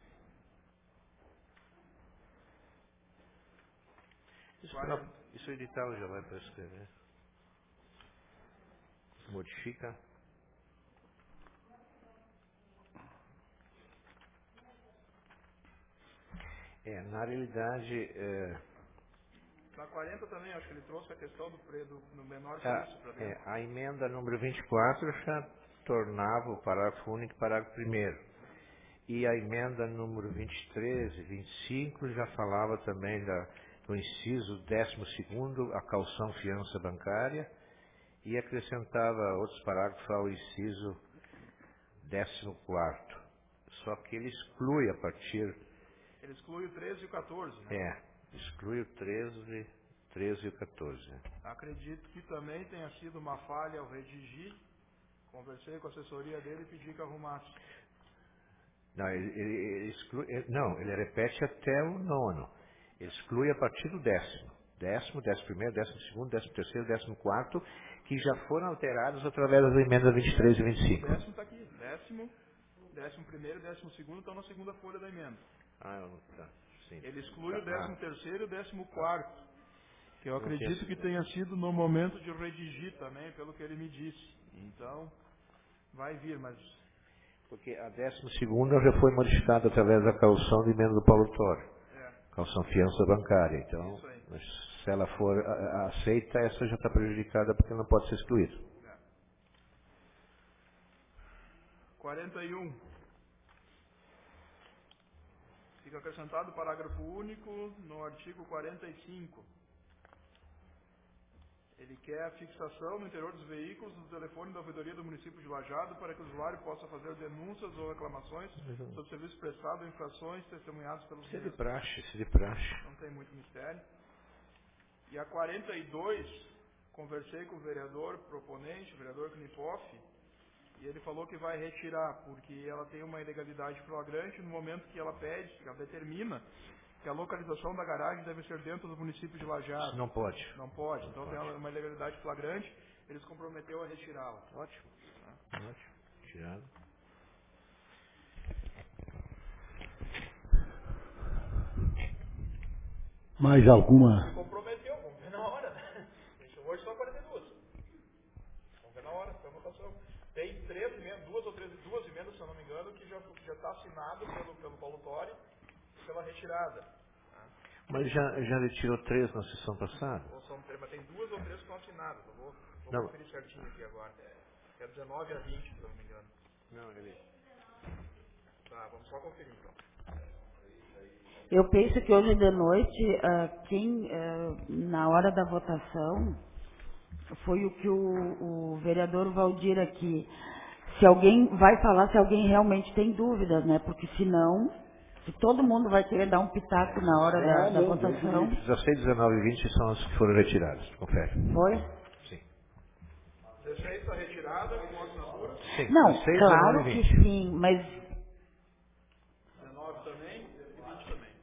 Isso, pra, isso o edital já vai para escrever. Modifica. É, na realidade... É, na quarenta também, acho que ele trouxe a questão do, pre, do, do menor preço para dentro. É, a emenda número vinte e quatro já tornava o parágrafo único parágrafo primeiro. E a emenda número vinte e três e vinte e cinco já falava também da, do inciso décimo segundo, a caução fiança bancária, e acrescentava outros parágrafos ao inciso décimo quarto. Só que ele exclui a partir... Ele exclui o treze e o quatorze, né? É, exclui o treze, treze e o quatorze. Acredito que também tenha sido uma falha ao redigir. Conversei com a assessoria dele e pedi que arrumasse. Não, ele, ele, ele exclui, ele, não, ele repete até o nono. Ele exclui a partir do décimo. Décimo, décimo primeiro, décimo segundo, décimo terceiro, décimo quarto, que já foram alterados através das emendas vinte e três e vinte e cinco. O décimo está aqui. Décimo, décimo primeiro e décimo segundo estão na segunda folha da emenda. Ah, tá. Sim. Ele exclui Tá. o décimo terceiro e o décimo quarto. Que eu Não acredito tinha que tenha sido no momento de redigir também, pelo que ele me disse. Então, vai vir, mas... Porque a décima segunda já foi modificada através da caução de emenda do Paulo Torre. É. Calção fiança bancária. Então, mas se ela for a, a, aceita, essa já está prejudicada porque não pode ser excluída. É. quarenta e um. Fica acrescentado o parágrafo único no artigo quarenta e cinco. Ele quer a fixação no interior dos veículos do telefone da ouvidoria do município de Lajeado para que o usuário possa fazer denúncias ou reclamações sobre serviços prestados ou infrações testemunhadas pelos Isso é de mesmos. praxe, isso é de praxe. Não tem muito mistério. E a quarenta e dois, conversei com o vereador proponente, o vereador Knipoff, e ele falou que vai retirar, porque ela tem uma ilegalidade flagrante no momento que ela pede, que ela determina que a localização da garagem deve ser dentro do município de Lajeado. Isso não pode. Não pode. Então Não tem pode. uma ilegalidade flagrante, ele se comprometeu a retirá-la. Ótimo. Tá? Ótimo. Tirado. Mais alguma? Se comprometeu, vamos ver na hora, né? Hoje são quarenta e duas. Vamos ver na hora, tem votação. Tem três emendas, duas ou três, duas emendas, se eu não me engano, que já está assinado pelo, pelo Paulo Torre pela retirada. Mas já, já retirou três na sessão passada? Ou são, mas tem duas ou três que estão assinadas. Eu vou, vou Não. conferir certinho aqui agora. É dezenove a vinte, se eu não me engano. Não, ele... Tá, vamos só conferir então. Eu penso que hoje de noite, ah, quem, ah, na hora da votação, foi o que o, o vereador Valdir aqui, se alguém vai falar se alguém realmente tem dúvidas, né? Porque senão, se todo mundo vai querer dar um pitaco na hora da, da votação. dezesseis, dezenove e vinte são as que foram retiradas. Confere. Foi? Sim. dezesseis está retirada com assinatura? Sim. Não, dezesseis, claro dezenove e que vinte. sim, mas dezenove também e vinte também.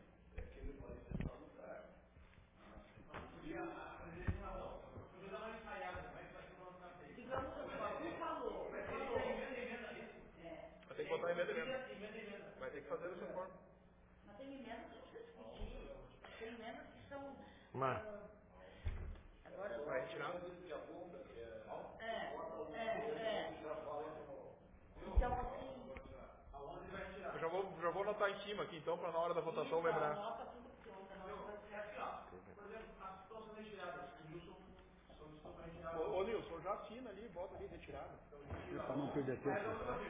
Vai ter que botar emenda emenda. Vai ter que fazer dessa forma. Mas tem emendas que precisa discutir. Tem emendas que são. Mas... Agora vai retirar. É, é, é. Então, assim. Eu já vou, já vou anotar em cima aqui então, para na hora da votação lembrar. Anota tudo que tu Por exemplo, as que estão sendo retiradas, o Nilson solicitou para retirar. Ô, ô Nilson, já assina ali, bota ali retirada. Para não perder tempo.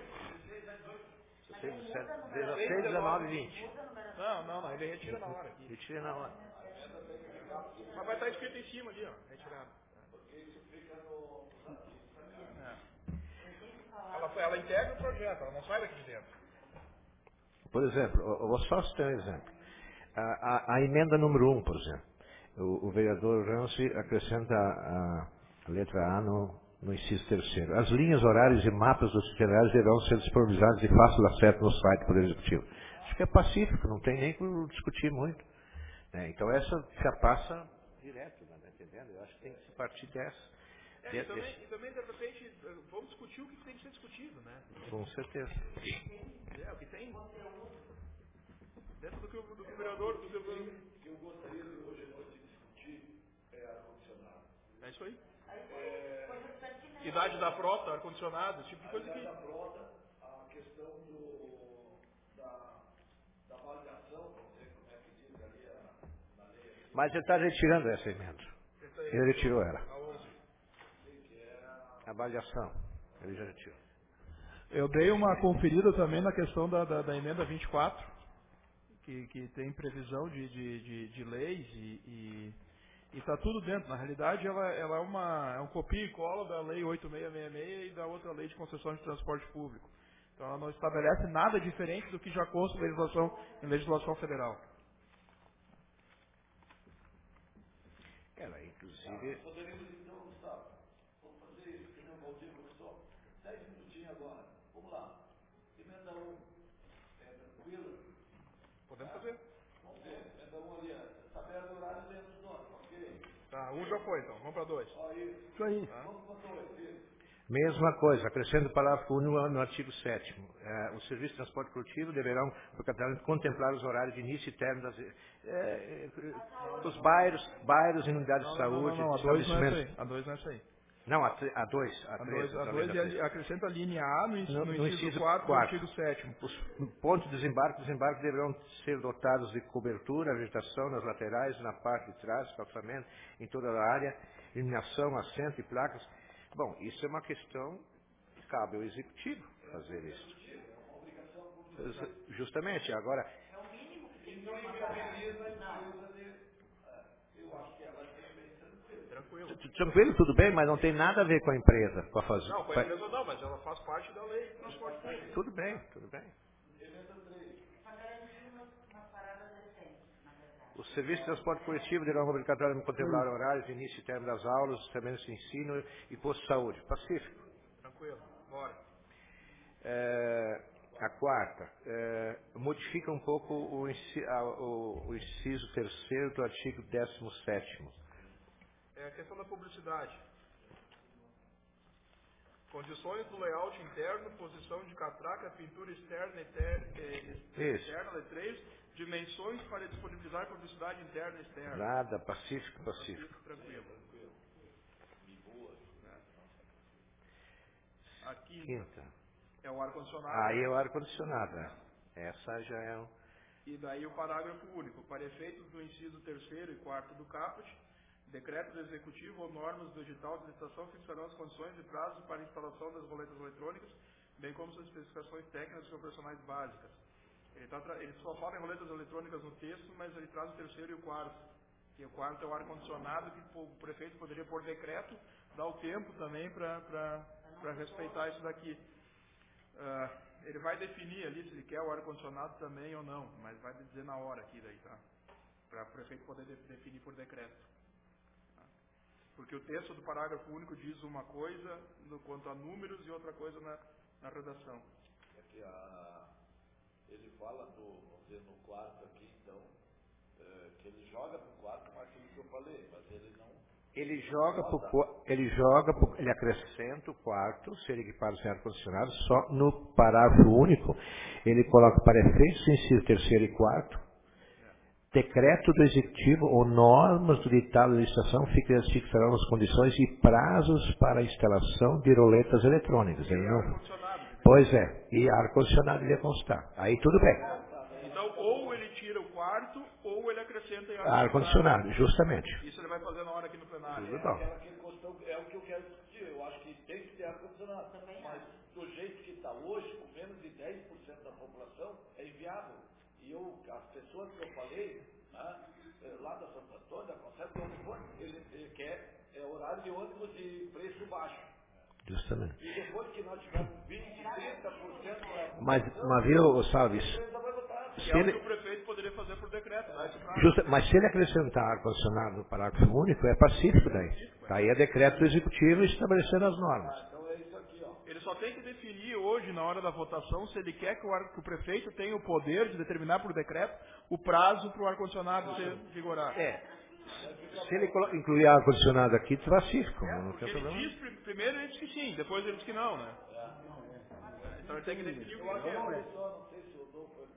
dezesseis, dezenove e vinte. Não, não, não, ele retira na hora aqui. Retira na hora. Mas vai estar escrito em cima ali, ó, retirado. É. Ela, ela integra o projeto, ela não sai daqui de dentro. Por exemplo, eu vou só citar um exemplo. A, a, a emenda número um, por exemplo. O, o vereador Rance acrescenta a, a letra A no, no inciso terceiro. As linhas horários e mapas dos itinerários deverão ser disponibilizados de fácil acesso no site do Poder Executivo. Acho que é pacífico, não tem nem que discutir muito. Né? Então essa já passa direto, né? Entendendo? Eu acho que tem que se partir dessa. É, e, também, e também, de repente, vamos discutir o que tem que ser discutido, né? Com certeza. É, o que tem. Dentro do que o, do que o vereador. Do que o que eu gostaria de hoje à noite discutir é ar-condicionado. É isso aí. É, Idade da frota, ar-condicionado, esse tipo de coisa aqui. A idade da frota, a questão do, da, da avaliação, não sei como é que diz ali a, na lei. Mas ele está retirando essa emenda. Ele retirou ela. A avaliação. Ele já retirou. Eu dei uma conferida também na questão da, da, da emenda vinte e quatro, que, que tem previsão de, de, de, de leis e está tudo dentro. Na realidade, ela, ela é, uma, é um copia e cola da lei oito mil seiscentos e sessenta e seis e da outra lei de concessão de transporte público. Então, ela não estabelece nada diferente do que já consta em legislação, em legislação federal. Ela, inclusive... Poderíamos então, Gustavo, vamos fazer isso, que não Valdir começou, dez minutinhos agora, vamos lá. Emenda um, é tranquilo? Podemos fazer. Vamos ver, emenda um ali, está aberto o horário dentro dos nossos, ok? Tá, um já foi então, vamos para dois. Isso aí. Vamos para dois, isso. Mesma coisa, acrescendo o parágrafo único no artigo sétimo. Eh, o serviço de transporte coletivo deverão, por catálogo, contemplar os horários de início e término das... Eh, eh, os bairros, bairros e unidades Não, de não, saúde, não, não, a dois não é essa estabelecimentos... aí. A dois não é essa aí. Não, a, tre- a dois, a A três. dois, a dois e ali- acrescenta a linha A no, inciso- No, no no inciso inciso quatro do quarto. artigo sétimo. Os pontos de desembarque e desembarque deverão ser dotados de cobertura, vegetação nas laterais, na parte de trás, calçamento, em toda a área, iluminação, assento e placas. Bom, isso é uma questão que cabe ao executivo fazer isso. Justamente, agora... Tranquilo. Tranquilo, tudo bem, mas não tem nada a ver com a empresa, com a faz... Não, com a empresa não, mas ela faz parte da lei de transporte público. Tudo bem, tudo bem. O serviço de transporte coletivo deverá obrigatoriamente contemplar horários de início e término das aulas, também de ensino e posto de saúde. Pacífico. Tranquilo, bora. É, a quarta, é, modifica um pouco o, inci- a- o- o inciso terceiro do artigo décimo sétimo. É a questão da publicidade. Condições do layout interno, posição de catraca, pintura externa, eter, eh, Isso. externa, letreiros, dimensões para disponibilizar publicidade interna e externa. Nada, pacífico, pacífico. Tranquilo. A quinta, Quinta. é o ar-condicionado. Aí é o ar-condicionado. né? Essa já é um... E daí o parágrafo único. Para efeitos do inciso terceiro e quarto do caput, decreto do executivo ou normas do edital de licitação fixarão as condições e prazos para a instalação das roletas eletrônicas, bem como suas especificações técnicas e operacionais básicas. Ele, tá tra... ele só fala em roletas eletrônicas no texto, mas ele traz o terceiro e o quarto. E o quarto é o ar-condicionado, que o prefeito poderia, por decreto, dar o tempo também para respeitar isso daqui. Uh, ele vai definir ali se ele quer o ar-condicionado também ou não, mas vai dizer na hora aqui daí, tá? Para o prefeito poder de, definir por decreto. Tá? Porque o texto do parágrafo único diz uma coisa no, quanto a números e outra coisa na, na redação. É que a, ele fala no, vamos dizer, no quarto aqui, então, é, que ele joga para o quarto, mas aquilo que eu falei, mas ele não... Ele joga, pro, ele joga, pro, ele acrescenta o quarto, ser equipado sem ar-condicionado, só no parágrafo único, ele coloca para efeitos do inciso terceiro e quarto, decreto do executivo ou normas do ditado da licitação fixarão as condições e prazos para a instalação de roletas eletrônicas. Ele não... Pois é, e ar-condicionado ia constar. Aí tudo bem. Então, ou ele tira o quarto, ou ele acrescenta em ar-condicionado. Ar-condicionado, justamente. Isso ele vai fazer na hora aqui no plenário. Tudo é, bom. aquela que costou, é o que eu quero discutir. Eu acho que tem que ter ar-condicionado. Mas do jeito que está hoje, com menos de dez por cento da população, é inviável. E eu, as pessoas que eu falei, né, lá da Santo Antônio, da Conselho de ônibus, ele, ele quer é, horário de ônibus de preço baixo. Justamente. E depois que nós tivermos vinte, trinta por cento da Mas, mas viu, Salves? Que é o que o prefeito poderia fazer por decreto. Né? Justa, mas se ele acrescentar ar-condicionado no parágrafo único, é pacífico daí. Daí é decreto do executivo estabelecendo as normas. Então é isso aqui, ó. Ele só tem que definir hoje, na hora da votação, se ele quer que o, ar, que o prefeito tenha o poder de determinar por decreto o prazo para o ar-condicionado ser vigorado. É. Se ele incluir ar-condicionado aqui, é pacífico. É, não porque tem ele problema. diz, primeiro ele diz que sim, depois ele diz que não, né? Então ele tem que definir o que ele quer. Não sei se o Dom foi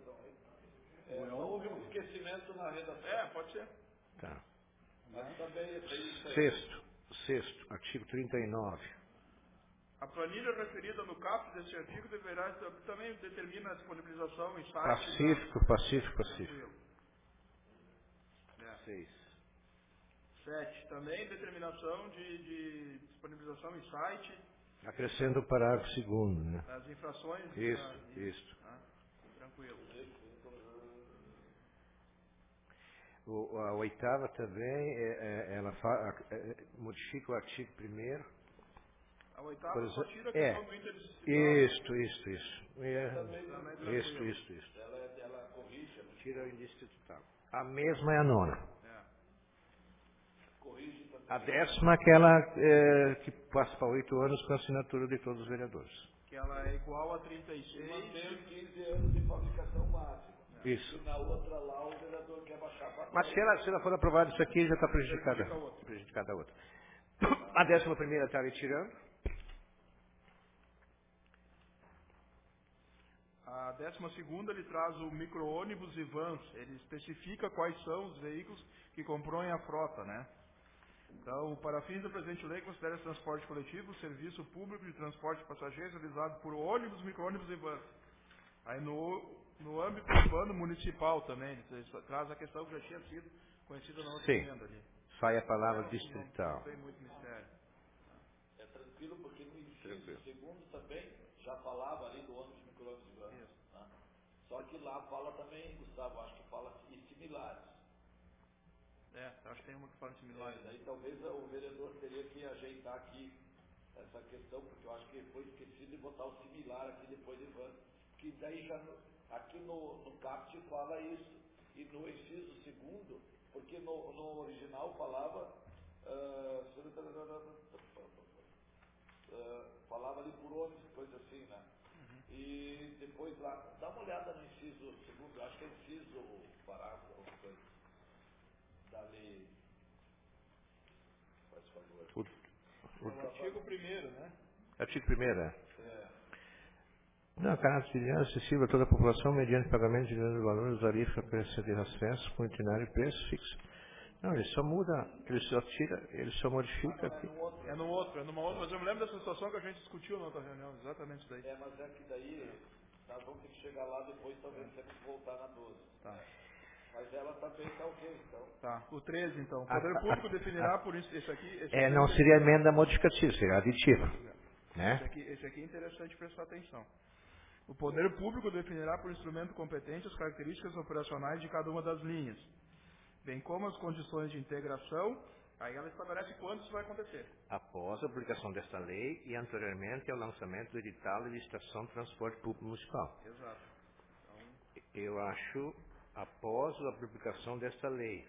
É, houve um esquecimento na redação. É, pode ser. Tá. Mas também Sexto, sexto, artigo trinta e nove. A planilha referida no caput desse artigo deverá também determina a disponibilização em site. Pacífico, pacífico, pacífico. É. Seis. Sete, também determinação de, de disponibilização em site Acrescendo o parágrafo segundo, né? As infrações... Isso, ah, isso. Ah, tranquilo. O, a oitava também, é, é, ela fa, é, modifica o artigo primeiro. A oitava Por só exemplo, tira a é, questão do interdisciplinar. Isto, isto, isso. É, Também, também isto, tranquilo. isto, isto. Ela, ela corrige. Tira o indistrital. A mesma é a nona. É. Corrige também. A décima é aquela é, que passa para oito anos com a assinatura de todos os vereadores. Que ela é igual a trinta e seis. E mantém os quinze anos de fabricação máxima. Isso. E na outra lá o vereador quer baixar para Mas se ela, se ela for aprovada isso aqui, já está prejudicada. Prejudicada a outra. A décima primeira está retirando. A décima segunda ele traz o micro-ônibus e vans. Ele especifica quais são os veículos que compõem a frota, né? Então, para fins da presente lei, considera-se transporte coletivo o serviço público de transporte de passageiros realizado por ônibus, micro-ônibus e vans. Aí no, no âmbito urbano municipal também, ele traz a questão que já tinha sido conhecida na outra Sim. emenda ali. Sai a palavra Não, distrital. não tem muito mistério. É tranquilo, porque no inciso segundo também já falava ali do ônibus, micro-ônibus e vans. Né? Só que lá fala também, Gustavo, acho que fala e similares. É, acho que tem uma que fala similares. É, daí talvez o vereador teria que ajeitar aqui essa questão, porque eu acho que foi esquecido de botar o similar aqui depois de vans. Que daí já no, aqui no, no CAPT fala isso. E no inciso segundo, porque no, no original falava uh, uh, falava ali por ônibus, coisa assim, né? Uhum. E depois lá, dá uma olhada no inciso segundo, acho que é inciso parágrafo, alguma coisa da lei. Faz favor. O, o, o artigo primeiro, né? Artigo primeiro, é. É. Não, caráter utilidade acessível a toda a população mediante pagamento de valores da tarifa para ceder acesso com itinerário e preço fixo. Não, ele só muda, ele só tira, ele só modifica aqui. É no outro, é numa outra, mas eu me lembro dessa situação que a gente discutiu na outra reunião, exatamente isso daí. É, mas é que daí nós vamos ter que chegar lá depois, talvez temos que voltar na doze. Tá. Mas ela também está ok, então. Tá, o treze então. O A- Poder a- Público a- definirá a- por isso, esse aqui... Esse É, aqui não seria emenda modificativa, seria aditiva. Né? Esse aqui, esse aqui é interessante prestar atenção. O Poder Público definirá por instrumento competente as características operacionais de cada uma das linhas, bem como as condições de integração. Aí ela estabelece quando isso vai acontecer. Após a publicação desta lei e anteriormente ao lançamento do edital de licitação de transporte público municipal. Exato. Então, eu acho, após a publicação desta lei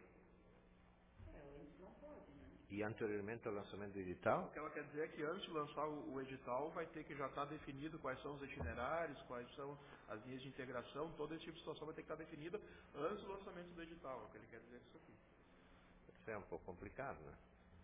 e anteriormente ao lançamento do edital. O que ela quer dizer é que antes de lançar o, o edital vai ter que já estar definido quais são os itinerários, quais são as linhas de integração, todo esse tipo de situação vai ter que estar definida antes do lançamento do edital. É o que ele quer dizer com isso aqui. Isso é um pouco complicado, né?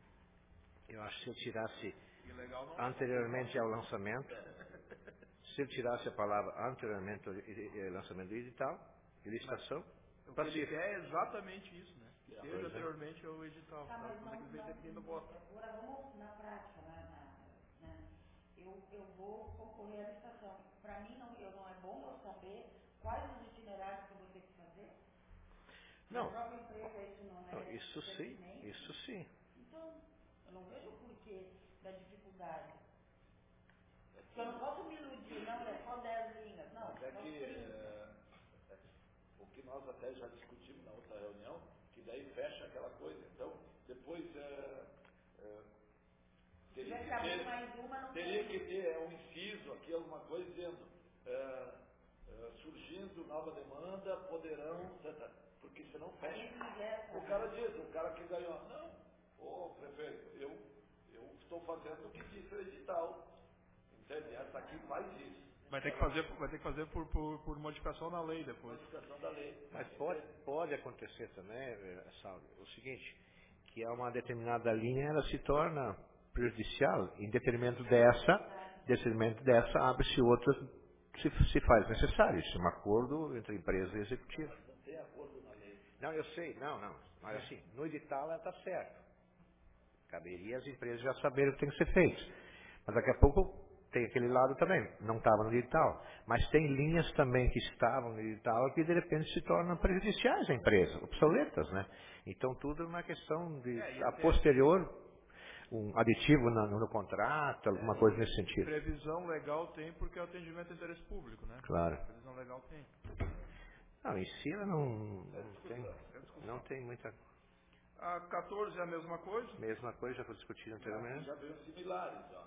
Eu acho que se eu tirasse não anteriormente ao lançamento, se eu tirasse a palavra anteriormente ao lançamento do edital, de licitação, o que ele quer é exatamente isso, né? Que seja pois anteriormente ao edital. Tá, mas então, vamos, tem que definindo o voto. agora vamos na prática, né? na, na, eu, eu vou concorrer à licitação. Para mim, não, eu, não é bom eu saber quais os itinerários que eu vou ter que fazer? Não. Na própria empresa isso não é não, isso sim, isso sim. Então, eu não vejo o porquê da dificuldade. Porque eu não posso me iludir, não, é só dez linhas. Não, mas é são que trinta. é, é, o que nós até já discutimos na outra reunião, que daí fecha aquela coisa. Então, depois é, é, teria, que ter, mais uma, não teria que ter é, um inciso aqui, alguma coisa dizendo é, é, surgindo nova demanda, poderão, porque senão fecha. O cara diz, o cara que ganhou, não, ô prefeito, eu, eu estou fazendo o que disse o edital. Entende? Essa aqui faz isso. Vai ter que fazer, vai ter que fazer por, por, por modificação na lei depois. Modificação da lei. Mas pode, pode acontecer também, Salve, o seguinte, que a uma determinada linha ela se torna prejudicial. Em detrimento dessa, detrimento dessa, abre-se outra, se, se faz necessário. Isso é um acordo entre empresa e executivo. Mas não tem acordo na lei. Não, eu sei, não, não. Mas assim, no edital ela está certo. Caberia as empresas já saberem o que tem que ser feito. Mas daqui a pouco tem aquele lado também, não estava no edital. Mas tem linhas também que estavam no edital que de repente se tornam prejudiciais à empresa, obsoletas, né? Então tudo é uma questão de, É, a até, posterior, um aditivo no, no contrato, alguma coisa nesse sentido. Previsão legal tem porque é atendimento de interesse público, né? Claro. Previsão legal tem. Não, em si ela não, não, tem, não tem muita... A quatorze é a mesma coisa? Mesma coisa, já foi discutido anteriormente. Já veio similares, ó.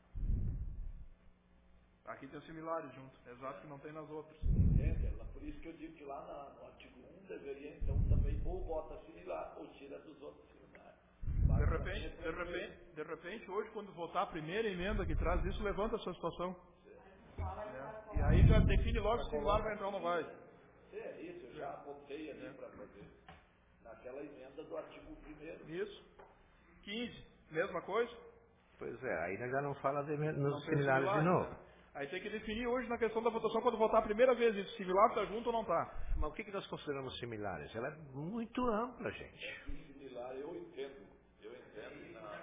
Aqui tem os similares junto, exato, que não tem nas outras. Entende? Por isso que eu digo que lá na, no artigo um deveria, então, também ou bota similar ou tira dos outros similares. De repente, de repente, de repente, hoje, quando votar a primeira emenda que traz isso, levanta essa situação. É. E aí já define logo se similar vai entrar ou não vai. É isso, eu já apontei ali para fazer. Naquela emenda do artigo primeiro. Isso. quinze, mesma coisa? Pois é, aí já não fala de, nos não similares similar, de novo. Né? Aí tem que definir hoje na questão da votação, quando votar a primeira vez, isso similar está junto ou não está. Mas o que, que nós consideramos similares? Ela é muito ampla, gente. É similar, eu entendo. Eu entendo. Na...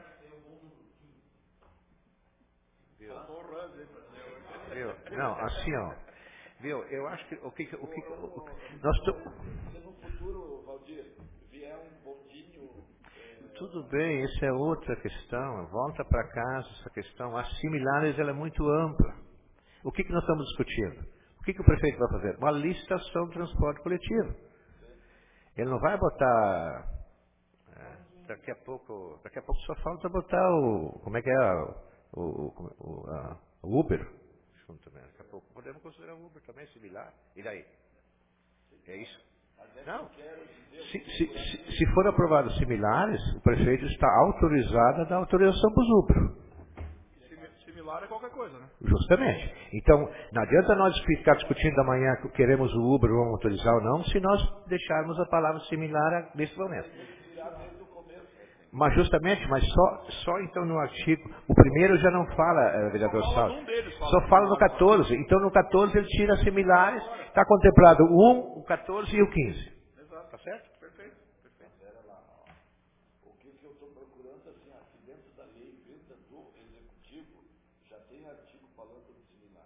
Viu? Faltou o Ranz aí para dizer. Viu? Não, assim, ó. Viu? Eu acho que o que, o que, o, o, nós to... Se no futuro, Valdir, vier um bondinho... É... Tudo bem, isso é outra questão. Volta para casa essa questão. As similares, ela é muito ampla. O que, que nós estamos discutindo? O que, que o prefeito vai fazer? Uma licitação de transporte coletivo. Ele não vai botar... É, daqui a pouco daqui a pouco só falta botar o... Como é que é? O, o, o, a, o Uber. Junto também. Daqui a pouco podemos considerar o Uber também similar. E daí? É isso? Não. Se, se, se, se for aprovado similares, o prefeito está autorizado a dar autorização para os Uber. Similar é qualquer coisa, né? Justamente. Então, não adianta nós ficar discutindo amanhã que queremos o Uber, vamos autorizar ou não, se nós deixarmos a palavra similar nesse momento. Mas justamente, mas só, só então no artigo, o primeiro já não fala, eh, vereador Salles, só fala no quatorze. Então no quatorze ele tira similares, está contemplado o um, o quatorze e o quinze. Exato. Tá certo? Perfeito. Perfeito. Pera lá, ó. O que, que eu estou procurando, assim, aqui dentro da lei vinda do Executivo, já tem artigo falando do similar.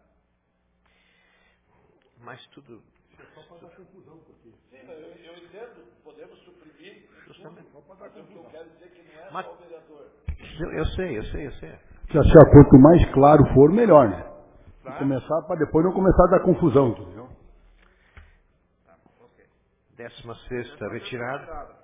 Mas tudo... É só para dar confusão, porque... Sim, eu, eu entendo, podemos suprimir. Justamente. Tudo, mas o que eu quero dizer que não é mas, só o vereador. Eu, eu sei, eu sei, eu sei. Se achar quanto mais claro for, melhor, né? Claro. Começar para depois não começar a dar confusão, entendeu? Tá, ok. Décima sexta retirada.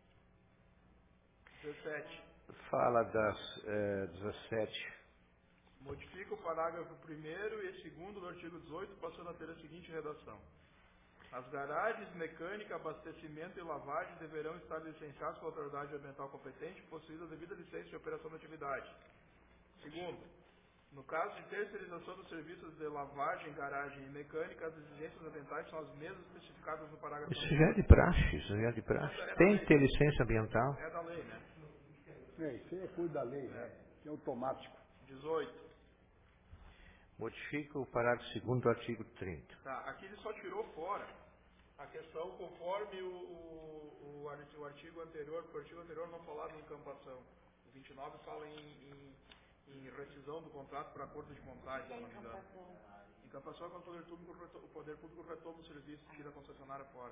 dezessete. Fala das eh, dezessete. Modifica o parágrafo primeiro e segundo do artigo dezoito, passando a ter a seguinte redação. As garagens, mecânica, abastecimento e lavagem deverão estar licenciadas pela autoridade ambiental competente, possuída a devida licença de operação da atividade. Segundo, no caso de terceirização dos serviços de lavagem, garagem e mecânica, as exigências ambientais são as mesmas especificadas no parágrafo Isso já é de praxe, isso já é de praxe. É Tem que ter licença ambiental. É da lei, né? É, isso aí é coisa da lei, né? Que é automático. dezoito. Modifica o parágrafo segundo do artigo trinta. Tá, aqui ele só tirou fora a questão conforme o, o, o artigo anterior, porque o artigo anterior não falava em encampação. O vinte e nove fala em, em, em rescisão do contrato para acordo de montagem, se não me engano. Encampação é quando o poder público, o poder público retoma o serviço e tira a concessionária fora.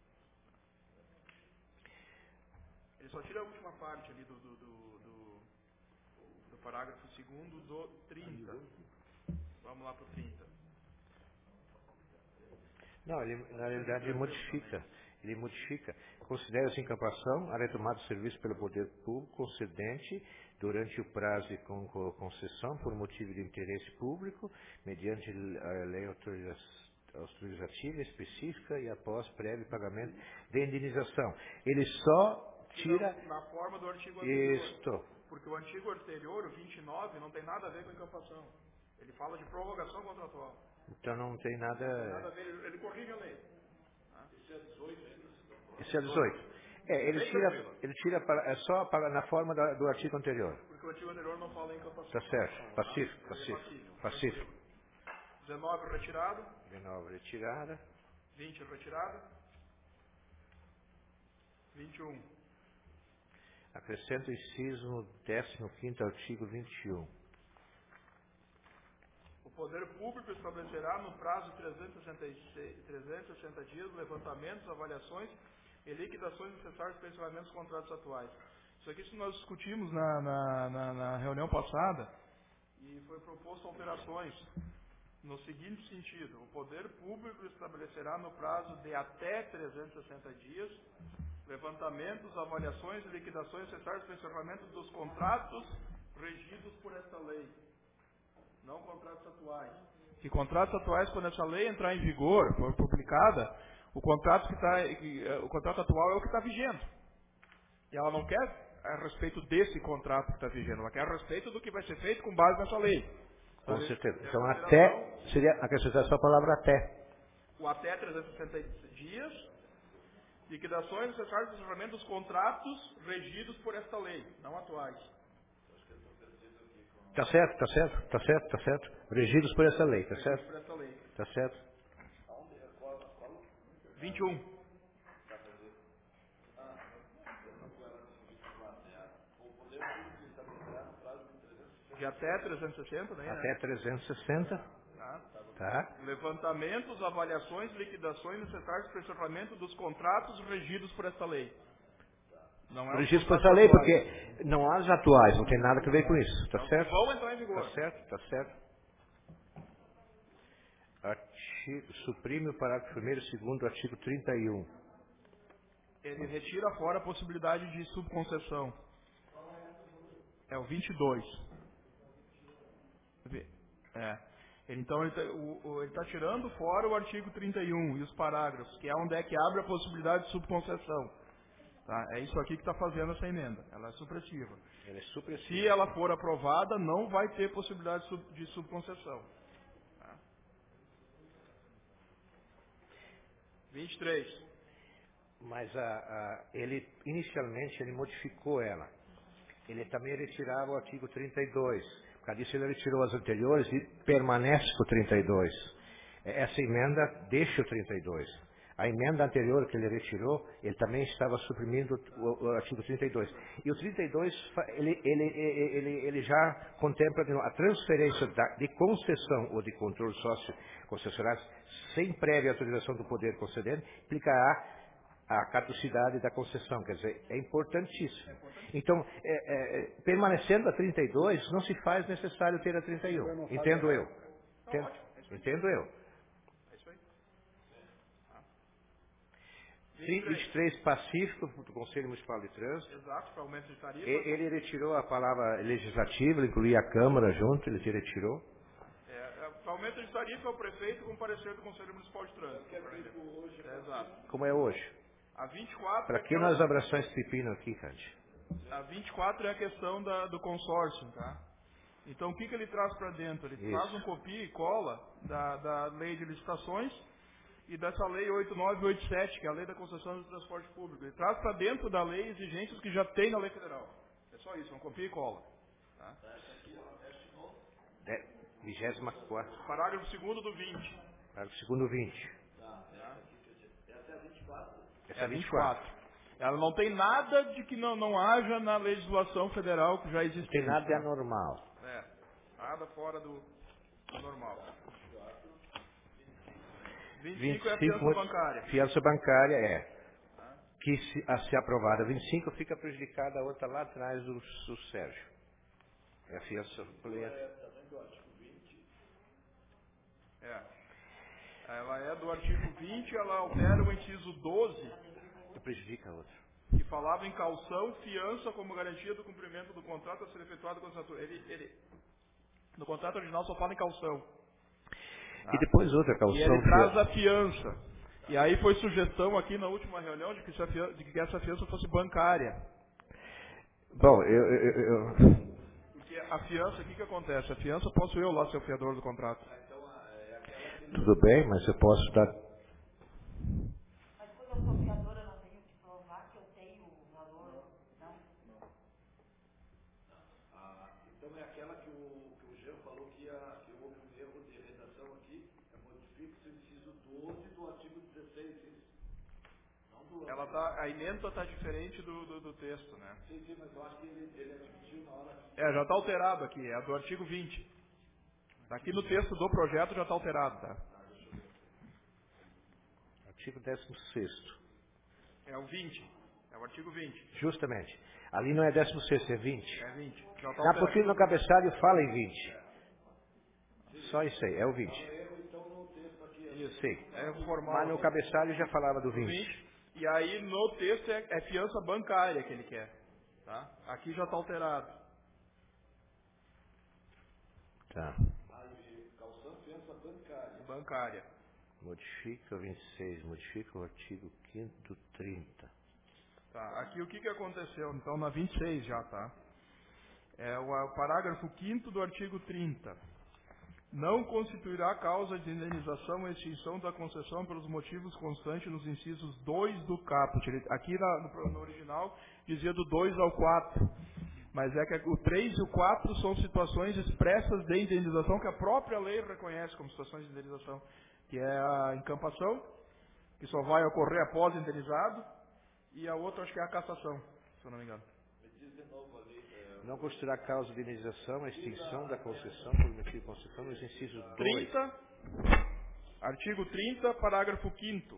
Ele só tira a última parte ali do, do, do, do, do parágrafo segundo do trinta. Vamos lá para o trinta. Não, ele, na realidade ele modifica. Ele modifica. Considera-se encampação a retomada do serviço pelo poder público concedente durante o prazo de con concessão por motivo de interesse público, mediante a lei autorizativa específica e após prévio pagamento de indenização. Ele só tira... Na, na forma do artigo anterior. Isto. Porque o antigo anterior, o vinte e nove, não tem nada a ver com encampação. Ele fala de prorrogação contratual. Então não tem nada... Não tem nada a ver, ele, ele corrige a lei. Ah. Isso é dezoito ainda? Isso é dezoito. É, ele tira, ele tira para, é só para, na forma da, do artigo anterior. Porque o artigo anterior não fala em encampação. Está certo. Pacífico, pacífico. Pacífico. dezenove retirado. dezenove retirada. vinte retirada. vinte e um. Acrescenta o inciso no décimo quinto artigo vinte e um. O poder público estabelecerá no prazo de trezentos e sessenta dias levantamentos, avaliações e liquidações necessárias para o encerramento dos contratos atuais. Isso aqui isso nós discutimos na, na, na, na reunião passada e foi proposto alterações no seguinte sentido: o poder público estabelecerá no prazo de até trezentos e sessenta dias levantamentos, avaliações e liquidações necessárias para o encerramento dos contratos regidos por esta lei, não contratos atuais. Que contratos atuais, quando essa lei entrar em vigor, for publicada, o contrato, que tá, o contrato atual é o que está vigendo. E ela não quer a respeito desse contrato que está vigendo, ela quer a respeito do que vai ser feito com base nessa lei. Com certeza. Então, até, seria acrescentar só a palavra até. O até trezentos e sessenta dias, liquidações necessárias para o encerramento dos contratos regidos por esta lei, não atuais. Tá certo, tá certo, tá certo, tá certo. Regidos por essa lei, tá certo? Por essa lei. Tá certo. vinte e um. De até trezentos e sessenta, né? Até trezentos e sessenta. Tá. Tá. Levantamentos, avaliações, liquidações necessárias para o encerramento dos contratos regidos por esta lei. Não é Regidos por essa lei, porque não há os atuais, não tem nada a ver com isso, tá não, certo? Vão entrar em vigor. Tá certo, tá certo. Artigo, suprime o parágrafo primeiro e segundo do artigo trinta e um. Ele retira fora a possibilidade de subconcessão. É o vinte e dois. É. Ele, então ele está tirando fora o artigo trinta e um e os parágrafos, que é onde é que abre a possibilidade de subconcessão. Tá? É isso aqui que está fazendo essa emenda. Ela é supressiva. Ela é supressiva. Se ela for aprovada, não vai ter possibilidade de, sub, de subconcessão. Tá? vinte e três. Mas a, a, ele, inicialmente, ele modificou ela. Ele também retirava o artigo trinta e dois. Por causa disso, ele retirou as anteriores e permanece com o trinta e dois. Essa emenda deixa o trinta e dois. A emenda anterior que ele retirou, ele também estava suprimindo o, o artigo trinta e dois. E o trinta e dois, ele, ele, ele, ele já contempla a transferência de concessão ou de controle sócio-concessionário sem prévia autorização do poder concedente, implicará a caducidade da concessão, quer dizer, é importantíssimo. Então, é, é, permanecendo a trinta e dois, não se faz necessário ter a trinta e um. Entendo eu. Entendo, entendo eu. vinte e três, Pacífico, do Conselho Municipal de Trânsito. Exato, para aumento de tarifa. Ele retirou a palavra legislativa, incluía a Câmara junto, ele retirou. É, é, para aumento de tarifa é o prefeito com parecer do Conselho Municipal de Trânsito. Que é feito hoje. É, exato. Como é hoje? A vinte e quatro... Para que nós abraçamos esse pepino aqui, Cante? A vinte e quatro é a questão da, do consórcio, tá? Então, o que, que ele traz para dentro? Ele Isso. traz um copia e cola da, da lei de licitações e dessa lei oito nove oito sete, que é a lei da concessão do transporte público. Ele traz para dentro da lei exigências que já tem na lei federal. É só isso, um copia e cola. Tá? É, vigésima quarta. Parágrafo segundo do vinte. Parágrafo segundo do vinte. Tá. Essa é a vinte e quatro. Essa é a vinte e quatro. Ela não tem nada de que não, não haja na legislação federal que já existe. Não tem nada de anormal. É, nada fora do, do normal. vinte e cinco é a fiança bancária. Fiança bancária é. Que se, a ser aprovada vinte e cinco fica prejudicada a outra lá atrás do, do Sérgio. É a fiança plena. É. Ela é do artigo vinte, ela altera o inciso doze. Que prejudica a outra. Que falava em caução, fiança como garantia do cumprimento do contrato a ser efetuado com o ele, ele No contrato original só fala em caução. Tá? E depois outra caução. E ele traz a fiança. E aí foi sugestão aqui na última reunião de que, essa fiança, de que essa fiança fosse bancária. Bom, eu... eu, eu... Porque a fiança, o que, que acontece? A fiança posso eu lá ser o fiador do contrato. Tudo bem, mas eu posso dar... Mas quando eu sou fiadora, eu não tenho que provar que eu tenho o valor, não? Ah, então é aquela que o, que o Jean falou que, a, que houve um erro de redação aqui, modifica-se o inciso doze do artigo dezesseis, isso? Não do Ela tá, a emenda está diferente do, do, do texto, né? Sim, sim, mas eu acho que ele, ele admitiu na hora... É, já está alterado aqui, é do artigo vinte. Aqui no texto do projeto já está alterado, tá? Artigo décimo sexto. É o vinte. É o artigo vinte. Justamente. Ali não é décimo sexto, é vinte. É vinte. Já tá Ah, porque alterado. no cabeçalho fala em vinte. Só isso aí, é o vinte. Isso. Sim. É o formal. Mas no cabeçalho já falava do vinte. vinte. E aí no texto é, é fiança bancária que ele quer. Tá? Aqui já está alterado. Tá. Calção fiança bancária. Bancária. Modifica o vinte e seis, modifica o artigo quinto trinta. Tá. Aqui o que, que aconteceu? Então na vinte e seis já, tá? É o, o parágrafo quinto do artigo trinta. Não constituirá causa de indenização a extinção da concessão pelos motivos constantes nos incisos dois do caput. Ele- Aqui na- no, no original dizia do dois ao quatro. Mas é que o três e o quatro são situações expressas de indenização que a própria lei reconhece como situações de indenização. Que é a encampação, que só vai ocorrer após indenizado, e a outra acho que é a cassação, se eu não me engano. Não considerar causa de indenização a extinção da concessão por motivo de concessão nos incisos dois. trinta, artigo trinta, parágrafo quinto.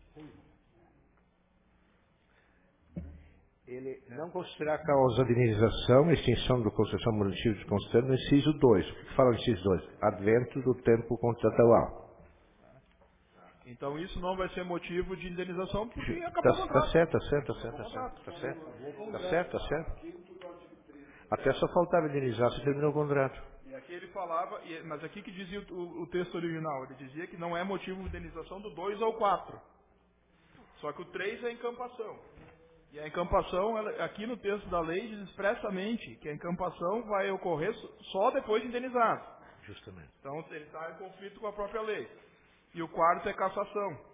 Ele não considerar causa de indenização a extinção da concessão por motivo de concessão no inciso dois. O que fala no inciso dois? Advento do tempo contratual. Então isso não vai ser motivo de indenização porque acabou Tá, o contrato. tá certo, tá certo, tá certo, tá certo, tá certo, tá certo, tá certo. Até só faltava indenizar se terminou o contrato. E aqui ele falava, e- mas aqui que dizia o, o- o texto original, ele dizia que não é motivo de indenização do dois ao quatro. Só que o três é encampação. E a encampação, ela- aqui no texto da lei, diz expressamente que a encampação vai ocorrer so- só depois de indenizado. Justamente. Então ele está em conflito com a própria lei. E o quarto é cassação.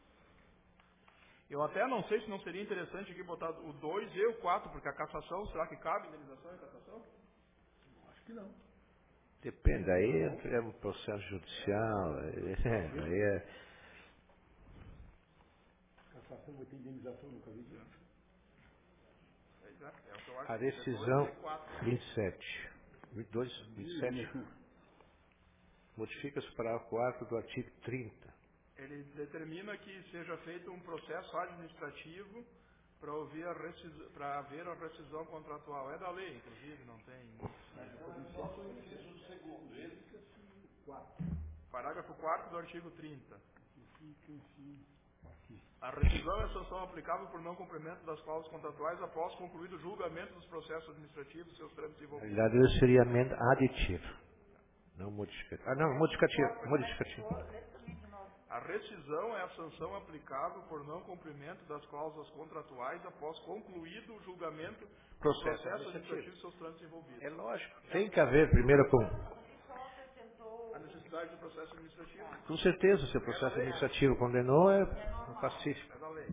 Eu até não sei se não seria interessante aqui botar o dois e o quatro, porque a cassação, será que cabe indenização e cassação? Acho que não. Depende, aí é um processo judicial, é, aí é... Cassação vai ter indenização, nunca vi isso. Pois é, é o que eu acho. A É dois decisão e quatro. vinte e sete. vinte e dois, vinte e sete. Modifica-se o parágrafo quarto do artigo trinta. Ele determina que seja feito um processo administrativo para ouvir a rescisão, para haver a rescisão contratual. É da lei, inclusive, não tem. Parágrafo quarto do artigo trinta. A rescisão é a sanção aplicável por não cumprimento das cláusulas contratuais após concluído o julgamento dos processos administrativos e seus trâmites Na envolvidos. realidade, ele seria emenda aditiva, não modificativo. Ah, não, modificativo, modificativo. A rescisão é a sanção aplicável por não cumprimento das cláusulas contratuais após concluído o julgamento dos Processo processos administrativo. administrativos e seus trâmites envolvidos. É lógico. Tem que haver primeiro com... A necessidade do processo administrativo Com certeza, se o processo administrativo condenou, é pacífico. é da lei.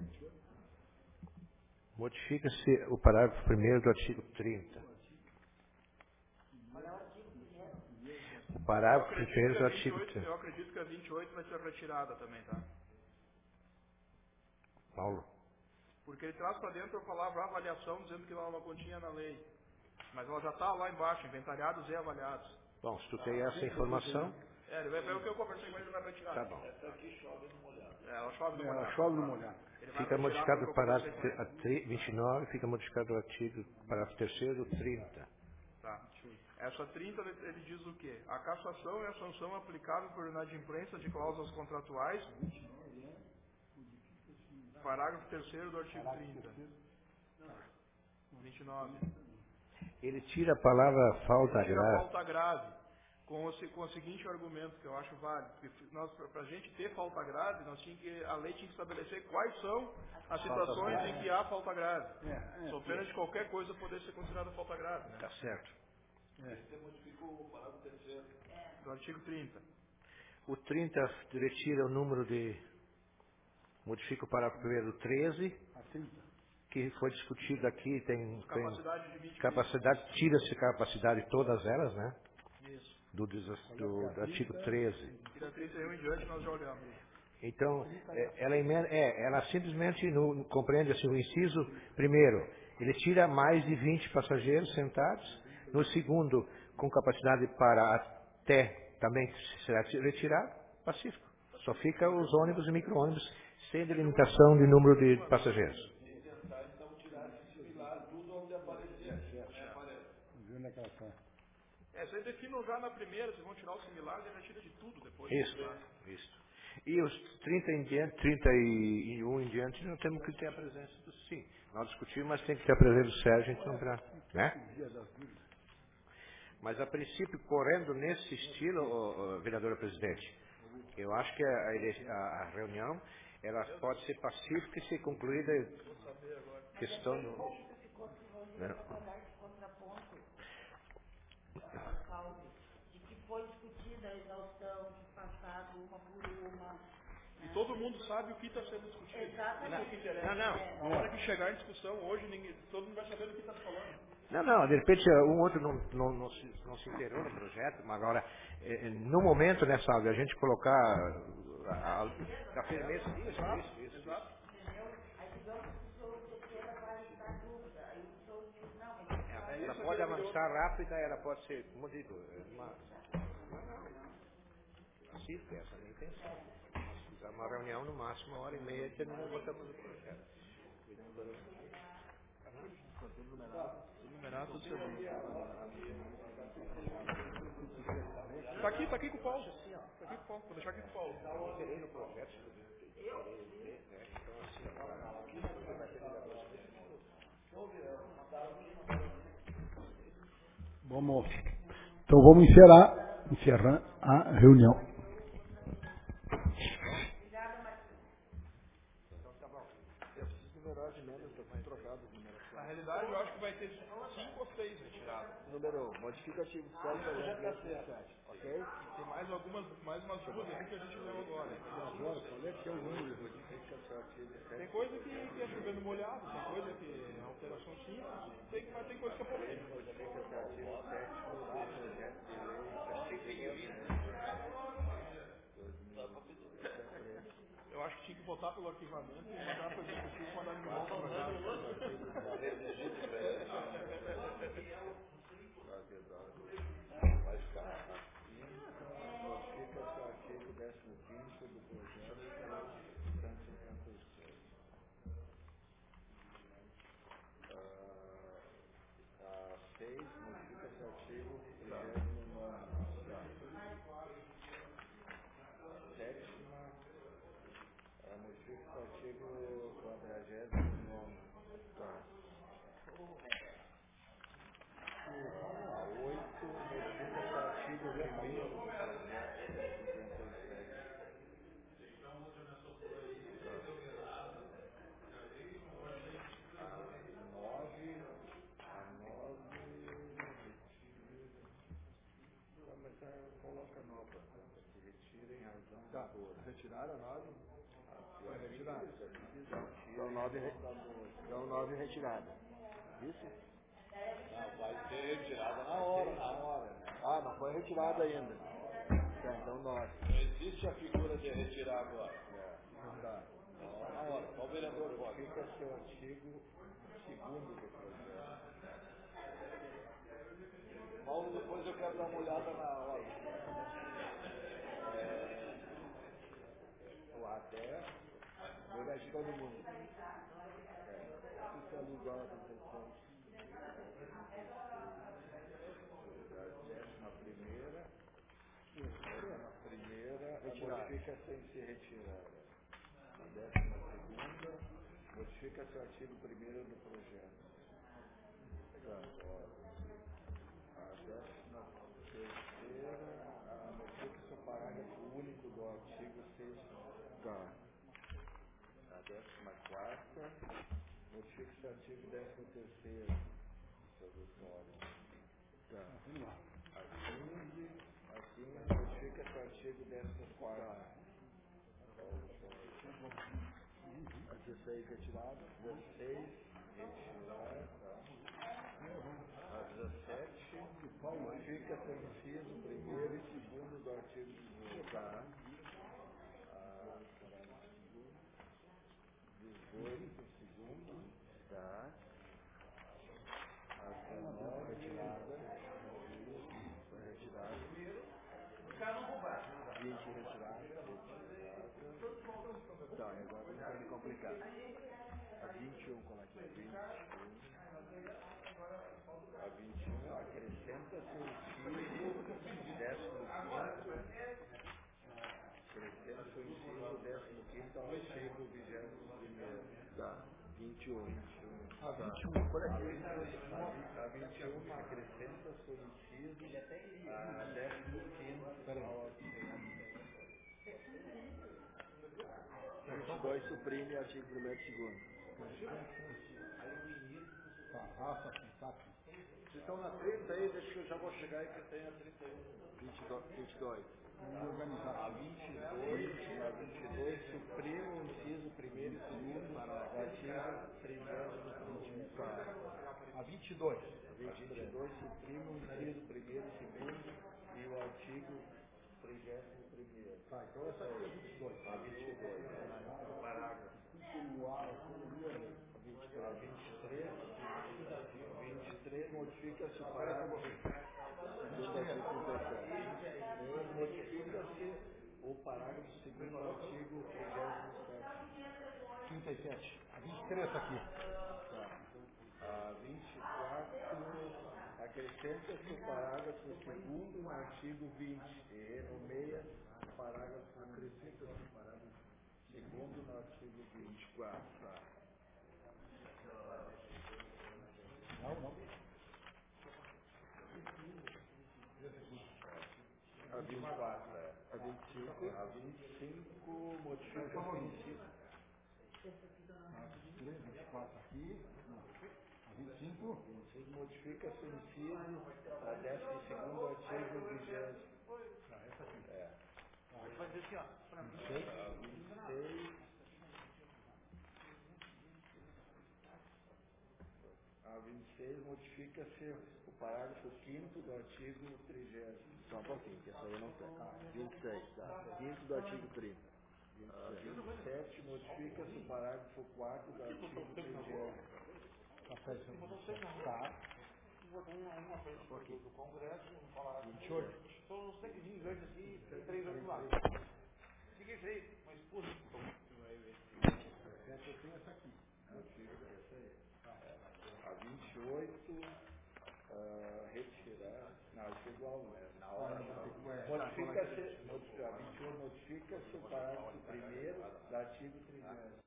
Modifica-se o parágrafo primeiro do artigo trinta. O Eu parágrafo acredito, primeiro que do a artigo vinte e oito, trinta. eu acredito que a vinte e oito vai ser retirada também, tá? Paulo. Porque ele traz para dentro a palavra avaliação, dizendo que ela não continha na lei. Mas ela já está lá embaixo, inventariados e avaliados. Bom, se tu tem essa informação... É, ele vai ver o que eu conversei com ele, ele vai retirar. Tá bom. Essa aqui chove no molhado. É, ela chove no Ela molhado. chove no molhado. Ele vai Fica retirar modificado porque o eu parágrafo conversei com ele. a tri- vinte e nove, fica modificado o artigo, parágrafo terceiro do trinta. Tá. Essa trinta, ele ele diz o quê? A cassação é a sanção aplicável por inadimplência de cláusulas contratuais. Parágrafo terceiro do artigo trinta. vinte e nove. Ele tira a palavra falta Tira a grave. falta grave. Com o, se- com o seguinte argumento, que eu acho válido. Para a gente ter falta grave, nós tinha que, a lei tinha que estabelecer quais são as situações em que há falta grave. É, é, Sob pena de qualquer coisa poder ser considerada falta grave. Né? Tá certo. Você modificou o parágrafo terceiro. Do artigo trinta. O trinta retira o número de... Modifica o parágrafo primeiro do treze, que foi discutido aqui, tem, tem Capacidade de limite. capacidade, tira-se capacidade todas elas, né? Isso. Do, desa- do, do artigo treze. E da trinta e um em diante nós já olhamos. Então, é, ela, emenda- é, ela simplesmente no, no- compreende assim, o inciso primeiro, ele tira mais de vinte passageiros sentados, no segundo, com capacidade para até também será retirado, pacífico. Só fica os ônibus e micro-ônibus sem delimitação de número de passageiros. tá, tá. É, vocês definam já na primeira, vocês vão tirar o similar e retira de tudo depois. Isso, isso. E os trinta em diante, trinta e um em diante, nós temos que ter a presença do sim. Nós discutimos, mas tem que ter a presença do Sérgio, então, pra, né? Mas, a princípio, correndo nesse estilo, ô, ô, vereadora presidente, eu acho que a, a, a reunião ela pode ser pacífica e ser concluída questão do... Né? De que foi discutida a exaustão, que passado uma por uma. E todo mundo sabe o que está sendo discutido. Exatamente. O que interessa. Não, não. Na hora que chegar em discussão, hoje, ninguém, todo mundo vai saber do que está falando. Não, não, de repente um outro não, não, não, se, não se inteirou no projeto, mas agora, eh, no momento, né, sabe, a gente colocar a, a, a firmeza, isso, isso, isso, isso. Ela pode avançar rápida, ela pode ser, como eu digo, uma, assim, essa é a minha intenção. Nós fizemos uma reunião no máximo uma hora e meia e terminamos botamos o projeto. Tá aqui, tá aqui com o Paulo. Tá aqui com o Paulo, vou deixar aqui com o Paulo. Vamos, então vamos encerrar, encerrar a reunião. Na realidade, eu acho que vai ter cinco ou seis retirados. Número modificativo sete, ok? Tem mais algumas, mais umas duas aqui que a gente leu agora. Agora, qual é que é o número? Tem coisa que, que é chovendo molhado, tem coisa que é alteração simples, tem, mas tem coisa que é polêmica. Eu acho que tinha que votar pelo arquivamento e mandar para o executivo e mandar de novo para Tá, retiraram a nove? Foi retirada. Então nove, então nove retirada. Isso? Não, vai ser retirada na hora, na hora. Ah, não foi retirada ainda. Tá, então nove. Não existe a figura de retirar agora. Não dá. Na hora, só o vereador pode. Fica seu artigo segundo do projeto. Paulo, depois eu quero dar uma olhada na hora. É, o A dez, vou dar de todo mundo. É, fica ligado depois. A décima primeira, a primeira, modifica sem ser retirada. A décima segunda, modifica-se o artigo primeiro do projeto. A décima terceira, modifica-se o parágrafo único do artigo seis. Tá. A décima quarta, modifica-se o artigo décimo terceiro, introdutório. Tá. Assim, assim, modifica-se o artigo décimo quarto. A dezesseis retirado, dezesseis retirado, a dezessete, modifica-se o inciso primeiro e segundo do artigo dezoito. Tá. dezoito, segundo. Tá. A dezenove retirada. Foi retirada. vinte retirada. Tá, agora não vai me complicar. A vinte e um, como é que é? vinte e um. A vinte e um acrescenta vinte e um. A vinte e um, por aqui. A vinte e um acrescenta-se o inciso a décimo quinto ao vinte e dois suprime artigo primeiro e segundo. Tá, raça aqui, tá aqui. Vocês estão na trinta aí, deixa que eu já vou chegar aí que eu tenho a trinta e um. vinte e dois. Vamos organizar. A vinte e dois, a vinte e dois suprime o inciso primeiro e segundo do artigo trigésimo. A vinte e dois. A vinte e dois suprime o inciso primeiro e segundo e o artigo trigésimo primeiro. Tá, então essa aqui é a vinte e dois. A vinte e dois. O parágrafo. A vinte e três. A vinte e três modifica-se o parágrafo. Modifica-se o parágrafo segundo do artigo trinta e sete. A vinte e três está aqui. A vinte e quatro, acrescenta-se o parágrafo segundo no artigo vinte e nomeia o parágrafo, acrescenta-se o parágrafo segundo no artigo vinte e quatro. Não, não. A vinte e quatro, é. A vinte e cinco, a vinte e cinco modifica o inciso. A vinte e três, vinte e quatro aqui. A vinte e cinco. vinte e cinco modifica-se o inciso a décimo segundo artigo vigésimo. Ah, essa aqui. É. Ah, vai dizer assim, ó. vinte e seis. A vinte e seis. A vinte e seis modifica-se o parágrafo quinto do artigo trigésimo. Só um pouquinho, que essa aí eu não sei. vinte e seis, tá. quinto do artigo trinta. A vinte e sete modifica-se o parágrafo quarto do artigo trigésimo. Tá. Um pouquinho. Do Congresso, vinte e oito. São uns neguinhos grandes assim, tem três anos lá. Fica isso aí, mas porra. Eu tenho essa aqui. Essa aí. A vinte e oito, uh, retirar. Não, isso é igual, né? Na hora. Modifica-se, a vinte e um modifica-se o parágrafo primeiro do artigo trigésimo.